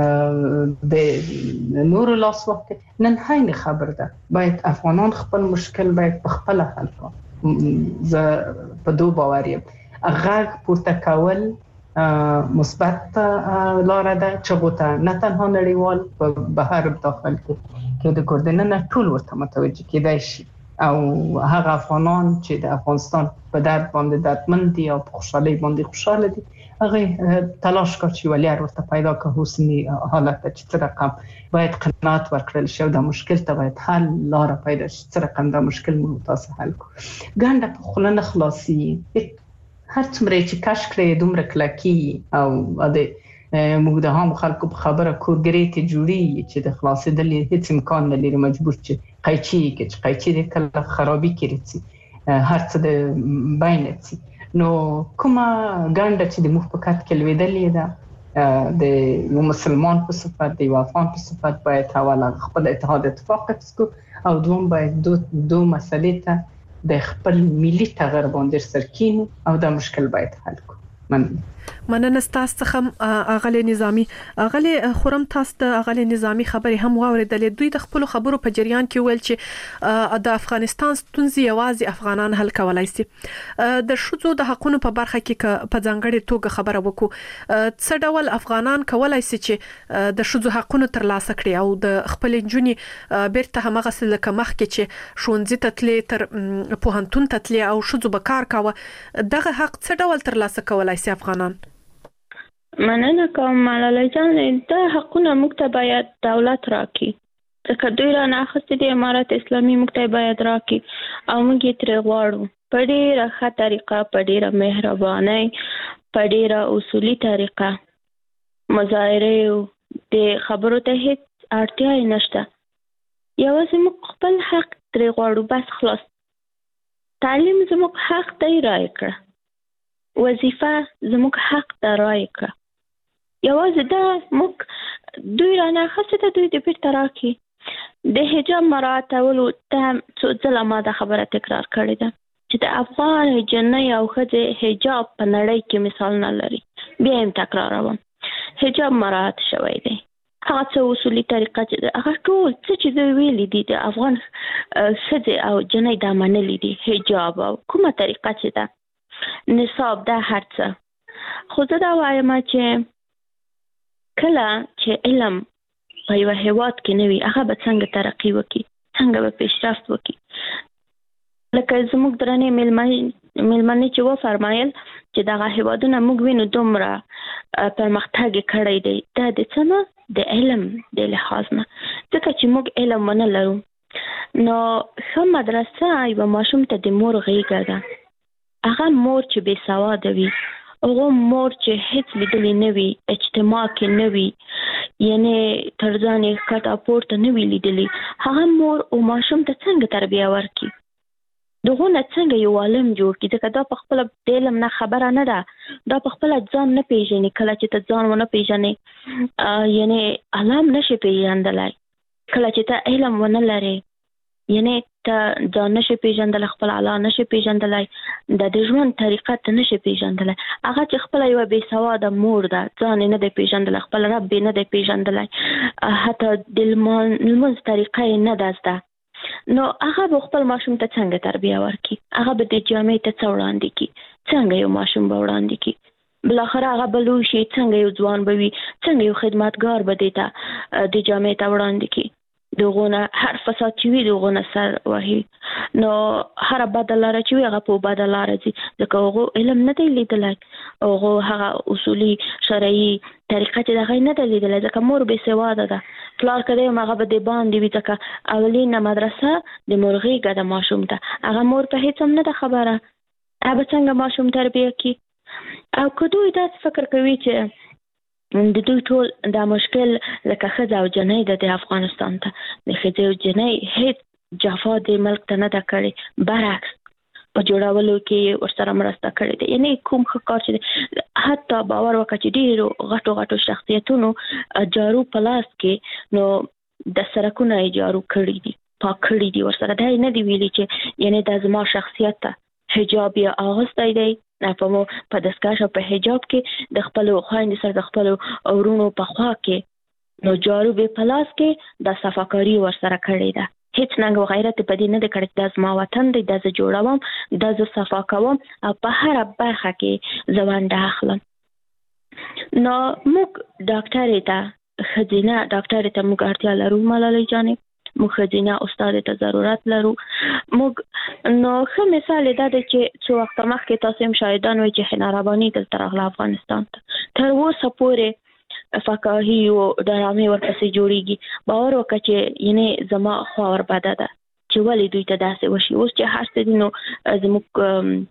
د نورو لاس واپکي. نن هاي خبر ده باید افغانان خپل مشکل باید په خپل حل کړي. زه په دوه باور یم غږ پورته کول مثبت لار ده چې غوته نه تنها نړیوال په بهر داخل کې کې د کوردینه ټول ورته متوجه کېدای شي او هغه افغانان چې د افغانستان په درد باندې دردمند دي او په خوشحالۍ باندې خوشاله دي هغه تلاش کوي چې ولې ورته پیدا کړي حسني حالت چې څه رقم باید قناعت ورکړل شي او د مشکل ته باید حل لار پیدا شي، څه رقم د مشکل مو تاسو حل کو. ګنده په خلنه خلاصي هر څومره چې کش کړی دومره کلکی او د موږ د هم خلکو په خبره کورګری ته جوړي چې د خلاصېدل هیڅ امکان نه لري، مجبور چې قایچی کې چې قایچی د کله خرابي کړي هر څه د باینه سي. نو کومه ګنده چې د مفکرات کې لویدلې ده د یو مسلمان په صفت د یو افغان په صفت باید حواله خپل اتحاد اتفاق وکړو او دوم باید دو دو مسلې ته د خپل ملي تغیر باندې سرکینو او د مشکل باید حل کو. من مننه تاسو څخه اغلی نظامی. اغلی خورم تاسو د اغلی نظامی خبري هم واوریدلې. دوی د خپل خبرو په جریان کې ویل چې د افغانستان ستونزې یوازې افغانان حل کولای شي. د شذو د حقونو په برخه کې په ځانګړي توګه خبره وکړو، څه ډول افغانان کولای شي چې د شذو حقونو ترلاسه کړي او د خپل جنونی بیرته همغه سلکه مخ کې چې شونځي تتلې تر پوهنتون تتلې او شذو به کار کاوه، دغه حق څه ډول ترلاسه کولای شي افغانان؟ مننه کوم ملالۍ جان، دا حقونه موږ ته باید دولت راکړي، ځکه دوی را نه اخیستي د امارت اسلامي موږ ته باید راکړي او موږ یې ترې غواړو په ډېره ښه طریقه، په ډېره مهربانۍ، په ډېره اصولي طریقه. مظاهرې د خبرو ته هیڅ اړتیا یې نشته، یوازې موږ خپل حق ترې غواړو، بس خلاص. تعلیم زموږ حق دی رایې کړه، وظیفه زموږ حق ته رایې کړه، یوازې دا موږ دوی را نه اخیستې ده، دوی دې بیرته راکړي. د حجاب مراعاتولو ته څو ځله ما دا خبره تکرار کړې ده چې د افغان جنۍ او ښځې حجاب په نړۍ کې مثال نه لري. بیا هم تکراروم، حجاب مراعات شوی دی. هغه څه اصولي طریقه چې ده هغه ټول څه چې دوی ویلي دي د افغان ښځې او جنۍ دا منلي دي، حجاب او کومه طریقه چې ده نصاب ده هر څه. خو زه دا وایم چې کله چې علم په یو هیواد کې نه وي هغه به څنګه ترقي وکړي، څنګه به پیشرفت وکړي. لکه زموږ درنې میلمنې چې وفرمایل چې دغه هیوادونه موږ وینو دومره پرمختګ یې کړی دی، دا د څه نه د علم د لحاظ نه، ځکه چې موږ علم ونه لرو. نو ښه مدرسه یوه ماشوم ته د مور غېږه ده، هغه مور چې بې سواده وي، هغه مور چې هیڅ لیدلی نه وي، اجتماع کې نه وي، یعنې تر ځان یې ښکته پورته نه وي لیدلی، هغه مور او ماشوم ته څنګه تربیه ورکړي؟ دغه نه څنګه یو عالم جوړ کی ځکه دا په خپل د علم نه خبره نه ده، دا په خپل ځان نه پیژني. کله چې ته ځان ونه پیژنې یعنی علم نشي پیژندلای. کله چې ته علم ونه لري یعنی ته ځان نشي پیژندلای، خپل اعلی نشي پیژندلای، د دې ژوند طریقه ته نشي پیژندلای. هغه چې خپل یو بې سواده مور ده، ځان نه دی پیژندلای، خپل رب نه دی پیژندلای، حتی د لمونځ طریقه نه ده زده، نو هغه به خپل ماشوم ته څنګه تربیه ورکړي؟ هغه به د جامعې ته څه وړاندې کړي؟ څنګه یو ماشوم به وړاندې کړي؟ بالاخره هغه به لوی شي، څنګه یو ځوان به وي، څنګه یو خدمتګار به دی ته د جامعې ته وړاندې کړي؟ دغه نه هر فساد چې وي دغه نه سر وهي. نو هر بده لاره چې وي هغه په بده لاره ځي، ځکه هغه علم نه دی لیدلی، هغه هغه اصولي شرعي طریقه چې دغه نه دی لیدلی، ځکه مور بې سواده ده. پلار کده هغه به د باندې وي، ځکه اولینه مدرسه د مرغیګه د ماشوم ته، هغه مور په هیڅ هم نه ده خبره، هغه څنګه ماشوم تربیه کړي. او که دوی داسې فکر کوي چې د دوی ټول دا مشکل لکه ښځه او جنۍ ده د افغانستان ته، د ښځې او جنۍ هیڅ جفا د ملک ته نه ده کړې، برعکس په جوړولو کې ورسره مرسته کړې ده. یعنی کوم ښه کار چې حتی باور وکړه چې ډېرو غټو غټو شخصیتونو جارو په لاس کې نو د سرکونه یې جارو کړي دي، پاک کړي دي، ورسره دا نه دی ویلي چې یعنی دا زما شخصیت ته حجاب یا اغوستی دی، په مو په دستکش او په حجاب کې د خپل خويندې سره د خپل ورونو په خوا کې نو جارو به پلاس کې د صفاکاری ورسره کړی ده. هیڅ ننګ غیرت په دې نه د کړی د زما وطن دی، د ز جوړوم، د ز صفا کوم او په هر برخه کې ځوانده اخلم. نو موږ ډاکټر ته خزینه ډاکټر ته موږ اړتیا لرو ملالۍ جانې، موږ خزینه استاد ته ضرورت لرو. موږ نو ښه مثال دا دی چې څو وخت مخکې تاسو هم شاهدان وئ چې حنا رباني دلته راغله افغانستان ته، تر اوسه پورې فقاهي او ډرامې ورپسې جوړیږي. باور وکړه چې یعنی زما خوا وربده ده چې ولې دوی ته داسې وشي. اوس چې هر څه دي نو زموږ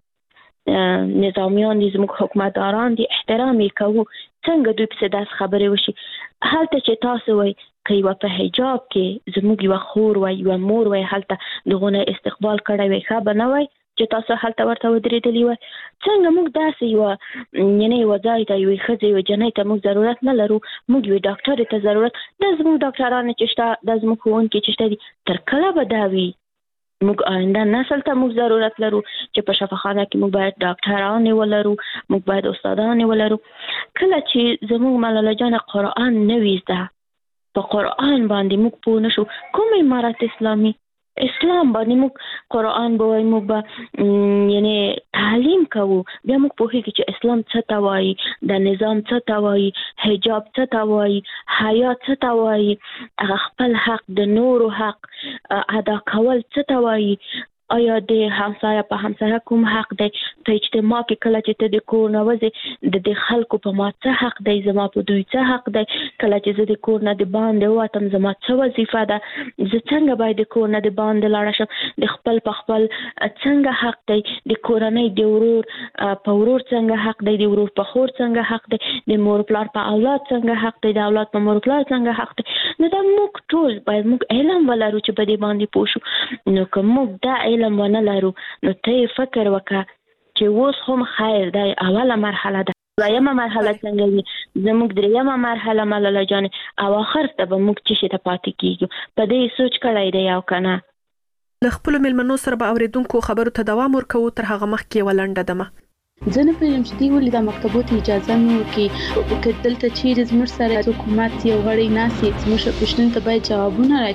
نظامیان دي، زموږ حکومتداران دي، احترام یې کوو، څنګه دوی پسې داسې خبرې وشي. هلته چې تاسو وئ که یوه په حجاب کې زموږ یوه خور وای، یوه مور وای، هلته دغونه استقبال کړی وی، ښه به نه وای چې تاسو هلته ورته ودرېدلي وای. څنګه موږ داسې یوه یعنې یوه ځای ته یوې ښځې یوې جنۍ ته موږ ضرورت نه لرو، موږ یوې ډاکټرې ته ضرورت. دا زموږ ډاکټرانې چې شته، دا زموږ ښوونکي چې شته دي، تر کله به دا وي؟ موږ آینده نسل ته موږ ضرورت لرو چې په شفاخانه کې موږ باید ډاکټران ولرو، موږ باید استادان ولرو. کله چې زموږ ملاله جان قرآن نه وي زده، په قرآن باندې موږ پوه نشو، کوم امارت اسلامي اسلام باندې موږ قرآن به وایو، موږ به یعنی تعلیم کوو، بیا موږ پوهېږو چې اسلام څه ته وایي، د نظام څه ته وایي، حجاب څه ته وایي، حیا څه ته وایي، هغه خپل حق د نورو حق ادا کول څه ته وایي. آیا د همسایه په همسایه کوم حق دی؟ په اجتماع کې کله چې ته د کور نه وځې د دې خلکو په ما څه حق دی، زما په دوی څه حق دی؟ کله چې زه د کور نه د باندې ووتم زما څه وظیفه ده؟ زه څنګه باید د کور نه د باندې لاړه شم؟ د خپل په خپل څنګه حق دی؟ د کورنۍ د ورور په ورور څنګه حق دی؟ د ورور په خور څنګه حق دی؟ د مور پلار په اولاد څنګه حق دی؟ د اولاد په مور پلار څنګه حق دی؟ نو دا موږ ټول باید موږ علم ولرو چې په دې باندې پوه شو. نو که موږ دا علم ونه لرو نو ته فکر وکړه چې اوس هم خیر دی، اوله مرحله ده، دویمه مرحله څنګه وي، زموږ دریمه مرحله ملاله جانې، او آخر ته به موږ څه شي ته پاتې کیږو. په دې سوچ کړی دی او که نه؟ له خپلو میلمنو سره به اورېدونکو خبرو ته دوام ورکوو، تر هغه مخکې یوه لنډه دمه. زه نه پوهېږم چې دوی ولې دا مکتبو ته اجازه نه ورکوي، که دلته چیرې زموږ سره حکومت یو غړی ناست وي، زموږ پوښتنو ته باید جوابونه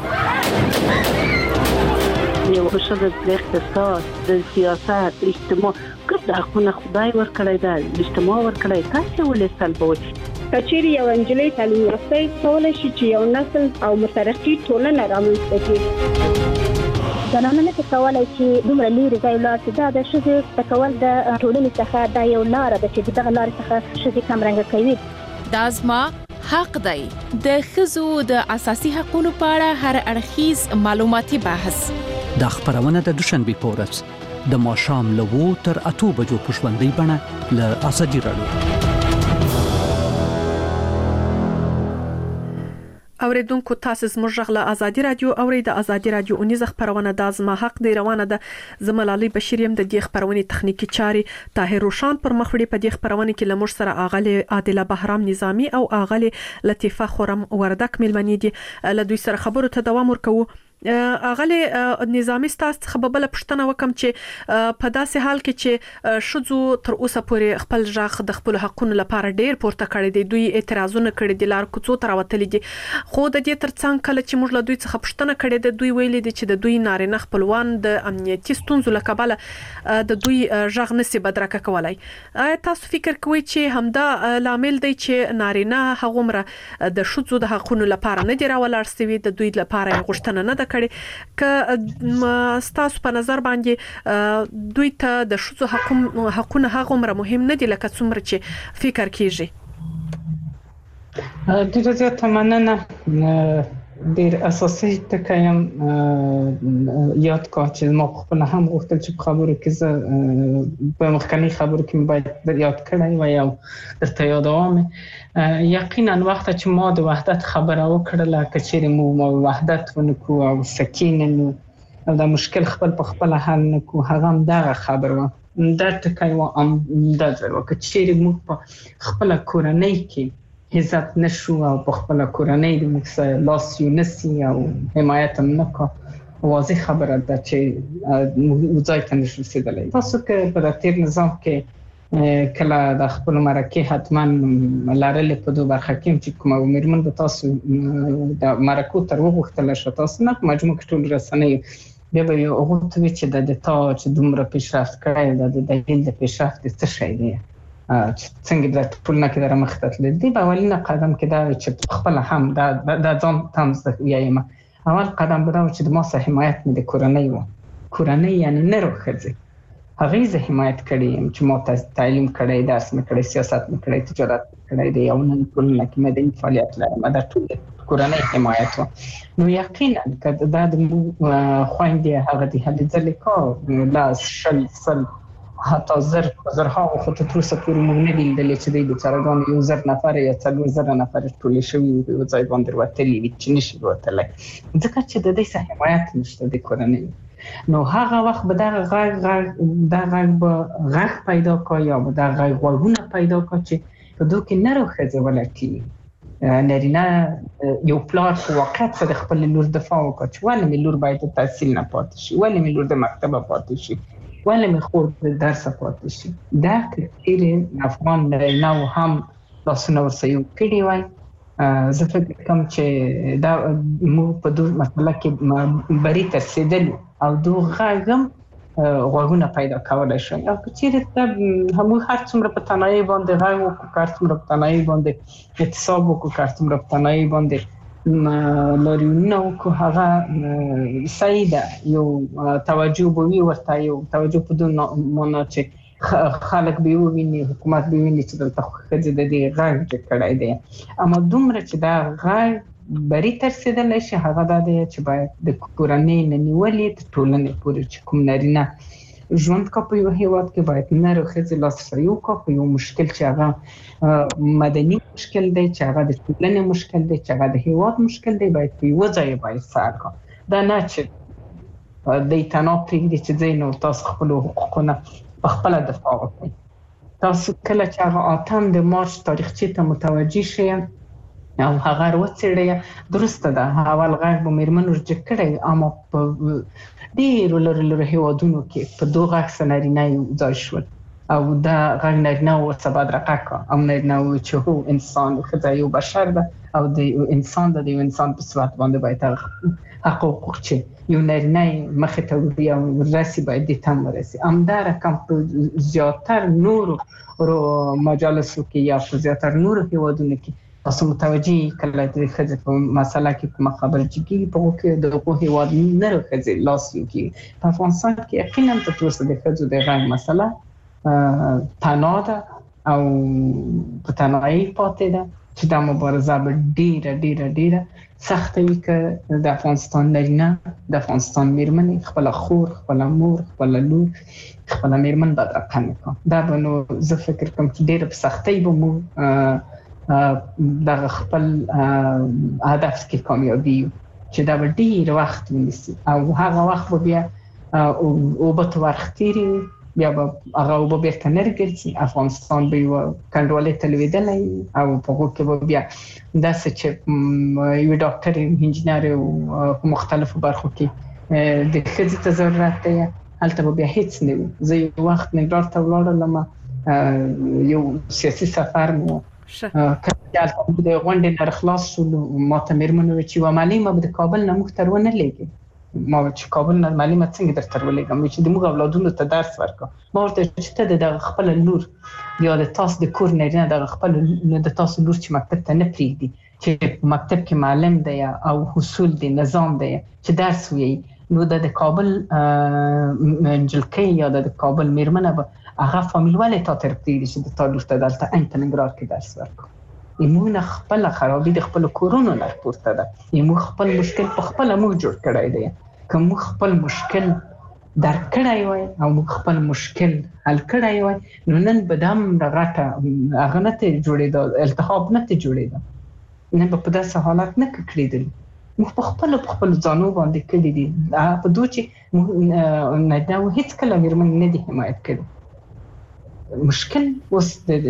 راکړي. یو ښه د اقتصاد، د سیاست، اجتماع ګرد حقونه خدای ورکړی ده، اجتماع ورکړی، تاسې ولې سلبوئ؟ که چیرې یوه نجلۍ تعلیم یافته کولی شي چې یو نسل او مترقي ټولنه رامنځته کړي. زنانه نشي کولی چې دومره لرې ځای ولاړ شي. دا د ښځې زده کول د ټولنې څخه دا یو لاره ده چې دغه لارې څخه ښځې کمرنګه کوي. دا زما حق دی. د ښځو د اساسي حقوقو په اړه هر اړخیز معلوماتي بحث دا خبرونه د دوشنبه په ورځ د ماښام له اوو تر اتو بجو په ژوندۍ بڼه له ازادي راډیو. اوریدونکو تاسو زموږ غږ له ازادي رادیو اوري د ازادي رادیو اونیزه خبرونه د ازما حق دی روانه ده زملالي بشریم د دې خبرونه تخنیکی چاري طاهر روشان پر مخوړي په دې خبرونه کې لمر سره اغله عادله بهرام نظامی او اغله لطیفه خورم وردک ملمنې دي له دوی سره خبرو ته دوام ورکوو. اغله نظامی ستاسو خبربله پښتنه وکم چې په داسې حال کې چې شذو تر اوسه پورې خپل ځخ د خپل حقونو لپاره ډیر پورته کړی دی دوی اعتراضونه کړی دي لار کوڅو تر وتلې دي خو د دې ترڅنګ کله چې موږ له دوی څخه پښتنه کړې ده دوی ویلي دي چې د دوی نارینه خپلوان د امنیتي ستونزو لکبله د دوی ځغ نسی بدرکه کولای. تاسو فکر کوئ چې همدا لامل دی چې نارینه هغومره د شذو د حقونو لپاره نه دی راولار سوي د دوی لپاره غوښتنه نه ده کړي ک ستاسو په نظر باندې دوی ته د شذو حقونه هغومره مهم نه دي لکه څومره چې فکر کیږي؟ ډیره زیاته مننه. ډیر اساسي ټکایم یاد کا چې ما خپل هم غوښتل چې په خبرو کې زه په مخکنی خبرو کې باید یاد کړم و یا درته یادوم. یقینا وخت چې ما د وحدت خبره وکړله کچېره مو مو وحدت ونکو او سکینه نو او دا مشکل خپل په خپل حل نکو هغه هم دا خبره و دا ټکای و ام دا ځل کچېره مو په خپل کورنۍ کې عزت نشو او په خپل کورنۍ د مکسه لاس یونسی او حمایت منکو واضح خبره ده چې ځای ته نشو رسیدلی. تاسو کې په تیر نظام کې کله د خپل مرکه حتما لارل په دوه برخه کې چې کوم مرمن د تاسو د مرکو تر وغوښتل شو تاسو نه مجموع ټول رسنۍ بیا به یو غوښتل چې د تا چې دومره پیشرفت کړی د دلیل د پیشرفت څه شی دی څنګه د ټولنه کې در مخ ته تللی دی. په اولینه قدم کې دا چې خپل هم دا د ځان تام زده یم اول قدم به دا چې د ما سره حمایت مې د کورنۍ و کورنۍ یعنی نه روخځي هغه زه حمایت کړی چې ما تعلیم کړی درس مې کړی سیاست مې کړی تجارت کړی دی او نن ټولنه کې مې د فعالیت لرم دا ټول کورنۍ حمایت و. نو یقینا کله دا د خويندې هغه د هلي ځلې کو لا شل سل حتی زر زرها خو ته تر څو پورې موږ نه لیدل چې د بیچارهګانو یو زر نفر یا څلور زر نفر ټول شوی یو ځای باندې وتلی وي چې نشي وتلی ځکه چې د دې سه حمایت نشته د کورنۍ. نو هغه وخت به دا غږ غږ دا غږ به غږ پیدا کوي یا به دا غږ غوونه پیدا کوي چې په دوی کې نه راخځي ولکه نارینه یو پلار په واقعیت سره خپل لور دفاع وکړي چې ولې مې لور باید تحصیل نه پاتې شي ولې مې لور د مکتب پاتې شي ولې مې خور د درس پاتې شي. دا کثیر افغان نارینه هم لاسونه ورسره یو کړي وای زه فکر کوم چې دا مو په دوه مسله کې بری ترسیدل او دوه غاغم غوونه پیدا کولای شي او چې دا هم هر څومره په تنهایی باندې غاغ او کار څومره په تنهایی باندې اتصاب او کار څومره په تنهایی باندې لاريونه او هغه سیده یو توجه به وي ورته یو توجه په دون مونږ چې خلک به ویني حکومت به ویني چې دلته خځې د دې غږ کړای دی اما دومره چې دا غږ بری ترسیدل شي هغه د چې باید د کورنۍ نه نیولې ټولنې پورې چې کوم نارینه ژوند کا په یو هیواد کې باید نه راخځي لاس یو کا په یو مشکل چې هغه مدني مشکل دی چې هغه د ټولنې مشکل دی چې هغه د هیواد مشکل دی باید په یو ځای باید سر کا دا نه چې د تناو پرېږدي چې زینو تاسو خپل حقوقونه په خپل دفاع وکړئ. تاسو کله چې هغه اتم د مارچ تاریخچې ته متوجي شئ او هغه وڅېړئ درسته ده اول غږ به مېرمنو رجع کړی اما په ډېرو لرې لرې هېوادونو کې په دوه غږ سره نارینه ځای شول او دا غږ نارینه ورڅخه بدرقه کړه او نارینه وویل چې هو انسان ښځه یو بشر ده او د انسان د یو انسان په صفت باندې باید هغه حقوق چې یو نارینه مخې ته وړي او رسي باید دې ته هم ورسي. همدا رقم په زیاتر نورو مجالسو کې یا په زیاتر نورو هېوادونو کې تاسو متوجي کله د ښځې په مسله کې کومه خبره چې کېږي په هغو کې د هغو هېواد نه راښځې لاس یو کېږي. په افغانستان کې یقینا تر اوسه د ښځو د غږ مسله تنها ده او په تنهایي پاتې ده چې دا مبارزه به ډېره ډېره ډېره سخته وي که د افغانستان نارینه د افغانستان مېرمنې خپله خور خپله مور خپله لور خپله مېرمن بدرقه نه کړه. دا به نو زه فکر کوم چې ډېره په سختۍ به مو د خپل هدف کې کامیابی چې دا ډیر وخت ونیسي او هغه وخت بیا او به تورختيري بیا به هغه او به بیرته نرګرځي افغانستان به یو کنډوالې تلویدلې او په هغه کې به بیا داسې چې یو ډاکټر انجینر او مختلفو برخو کې د ښځې ته ضرورت دی هلته به بیا هیڅ نه وي. زه یو وخت ننګرهار ته ولاړم یو سیاسي سفر مو کله د غونډې نه خلاص شو ماته مېرمن وی چې معلومه به د کابل نه مختر ونه لګي ما چې کابل نه معلومه څنګه درته ولېږم چې د موږ اولادونو ته درس ورکړه. ما ورته چې ته د خپل لور یا د تاسو د کور نه د خپل د تاسو لور چې مکتب ته نه پریږدي چې مکتب کې معلم دی او اصول دی نظام دی چې درس وي نو د کابل منجلکې یا د کابل میرمنه به هغه فامیل ولې تا تر پریږدي چې د تا لور ته دلته انت ننګرهار کې درس ورکړه. ایمون خپل خرابې د خپل کورونو نه پورته ده. ایمون خپل مشکل په خپل موږ جوړ کړی دی. کوم خپل مشکل در کړای وای او موږ خپل مشکل حل کړای وای نو نن بدام رغټه هغه نه ته جوړېده التهاب نه ته جوړېده نن په داسې حالت نه کړیدل موږ په خپل په خپل ځانو باندې کړی دي په دوی چې نه دا هیڅ کله مېرمن نه دي حمایت کړي. مشکل اوس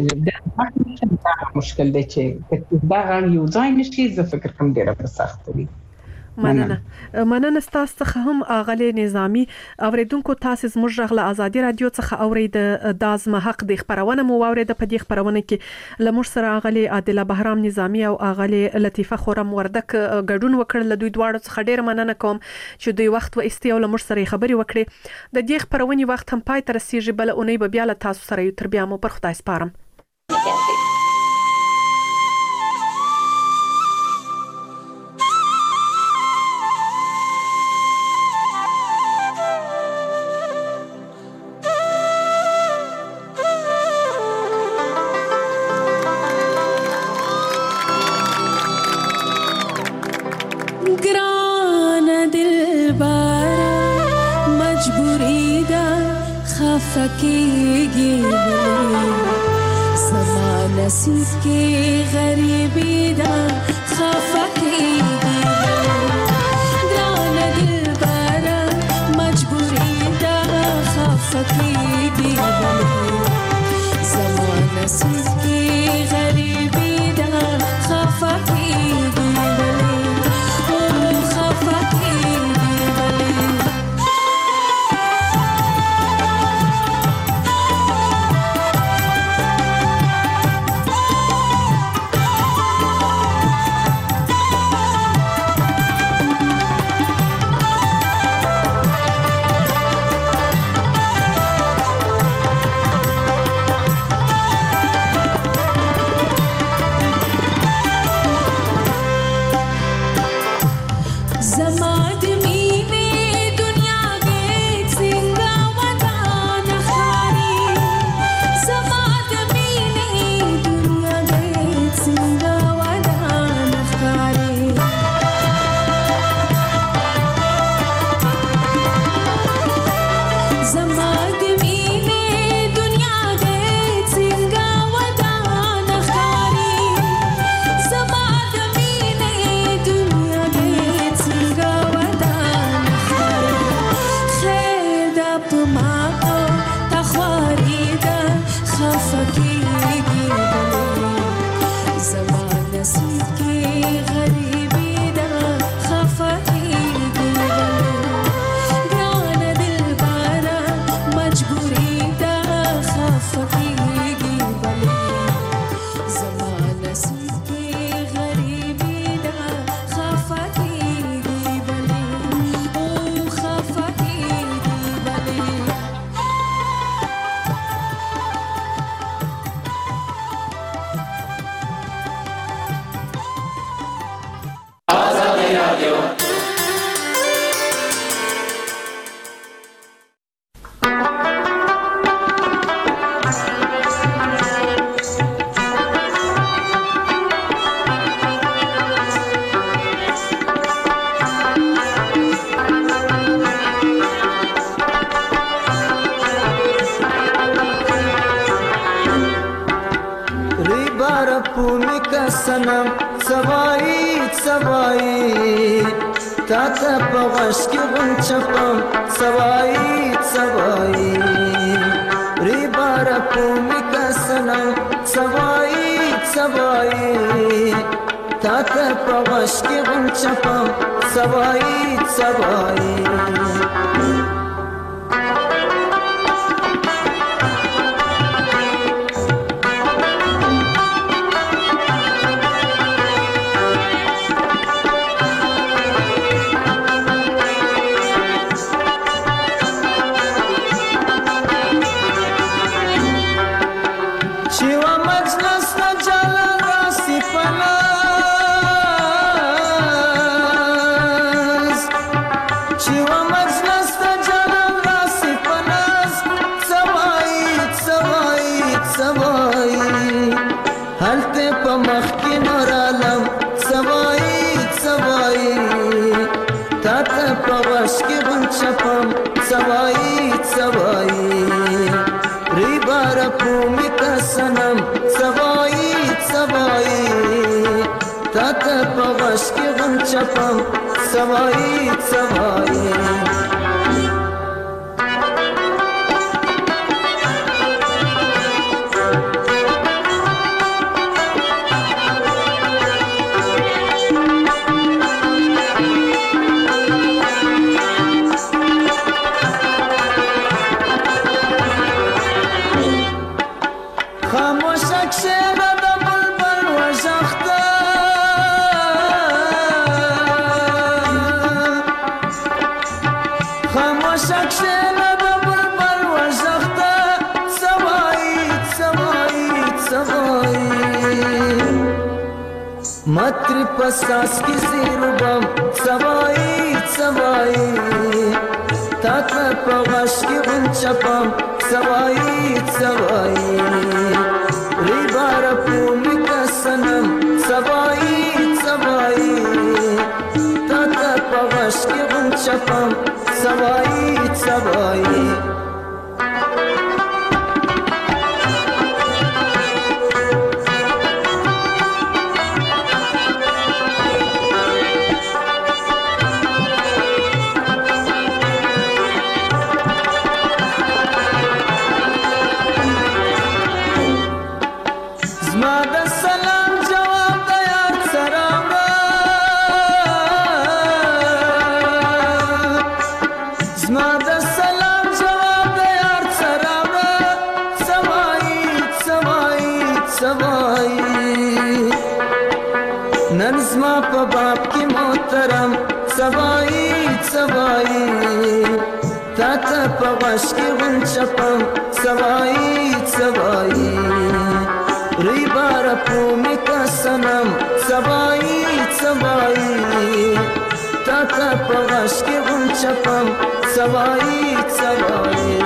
د مشکل دی چې دا یو ځای نشي زه فکر کوم ډیره سخت دی. مننه مننه تاسو څخه هم اغلی نظامی اوریدونکو تاسو زموږ غله ازادي رادیو څخه اورید د ازمه حق د خبرونه مو اورید په دې خبرونه کې لمر سره اغلی عادله بهرام نظامی او اغلی لطیفه خورم وردک ګډون وکړل. دوی دواړو څخه ډیر مننه کوم چې دوی وخت و استیو لمر سره خبري وکړي. د دې خبرونه وخت هم پای تر رسیدي بل اونۍ به بیا له تاسو سره یو تر بیا مو پر خدای سپارم. फकीगी समा नसीब की गरीबी दा खफकीगी ग्रान दिल बारा मजबूरी दा खफकीगी समा नसीब की गरीबी दा खफकीगी بار پومی کا سنم سوایی سوایی تا تا پغش کی غن چپم سوایی سوایی ری بار پومی کا سنم سوایی سوایی تا تا پغش کی غن چپم سوایی سوایی سوایی سوایی ری بار پومی کا سنم سوایی سوایی تا تا پغش کی غم چپم سوایی سوایی متری پساس کی زیروبم سوایی سوایی تا تا پغش کی غن چپم سوایی سوایی ری بار پومی کا سنم سوایی سوایی تا تا پغش کی غن چپم سوایی سوایی बाप की मोहतरम सवाई सवाई ताता पगश की गुन चपम सवाई सवाई री बार पूमी का सनम सवाई सवाई ताता पगश की गुन चपम सवाई सवाई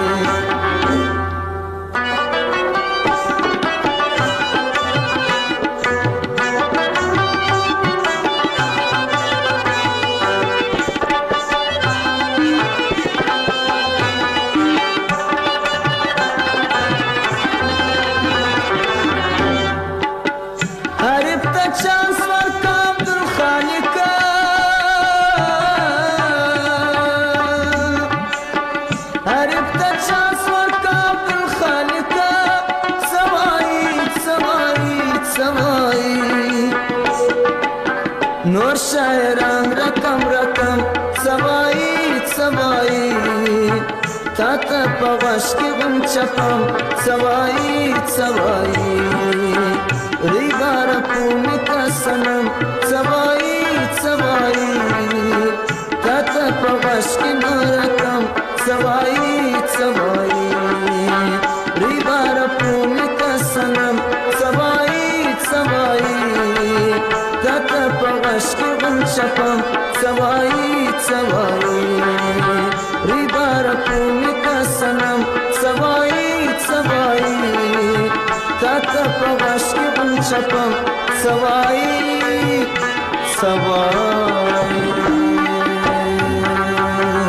नूर शायरान रकम रकम सवाई सवाई ताता पगश की गुम चपम सवाई सवाई री बार पूमी का सनम सवाई सवाई ताता पगश की नूर रकम सवाई सवाई री बार पूमी का सनम सवाई सवाई ताता पगश की गुम चपम सवाई सवाई री बार पूमी का सनम सवाई सवाई ताता पगश की गुम चपम सवाई सवाई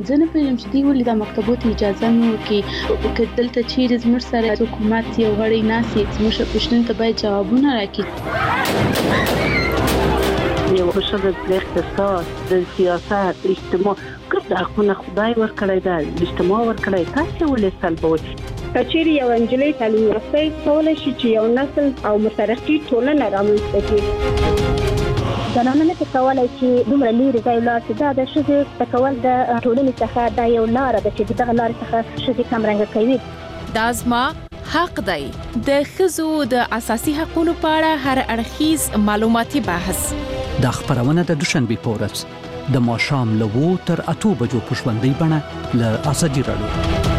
زه نه پوهیږم چې دوی ولې د مکتبو ته اجازه نه ورکوي که دلته چیرې زموږ سره حکومت یو غړی ناست وي زموږ پوښتنو ته باید جوابونه راکړي. یو ښځه د اقتصاد د سیاست اجتماع ګرد حقونه خدای ورکړی دی اجتماع ورکړی تاسو ولې سلبوي کچېری یو انجلۍ تعلیم یافته کولای شي چې یو نسل او مترقي ټولنه رامنځته کړي. زنانه نه کولای چې دومره لري ځای لاړ شي دا د ښځې د کول د ټولنې څخه دا یو لار ده چې دغه لار څخه ښځې کمرنګ کوي. دا زما حق دی د ښځو د اساسي حقوقو په اړه هر اړخیز معلوماتي بحث د خبرونه د دوشنبه پورس د ماښام له وو تر اتو بجو په ژوندۍ بڼه له ازادي رادیو.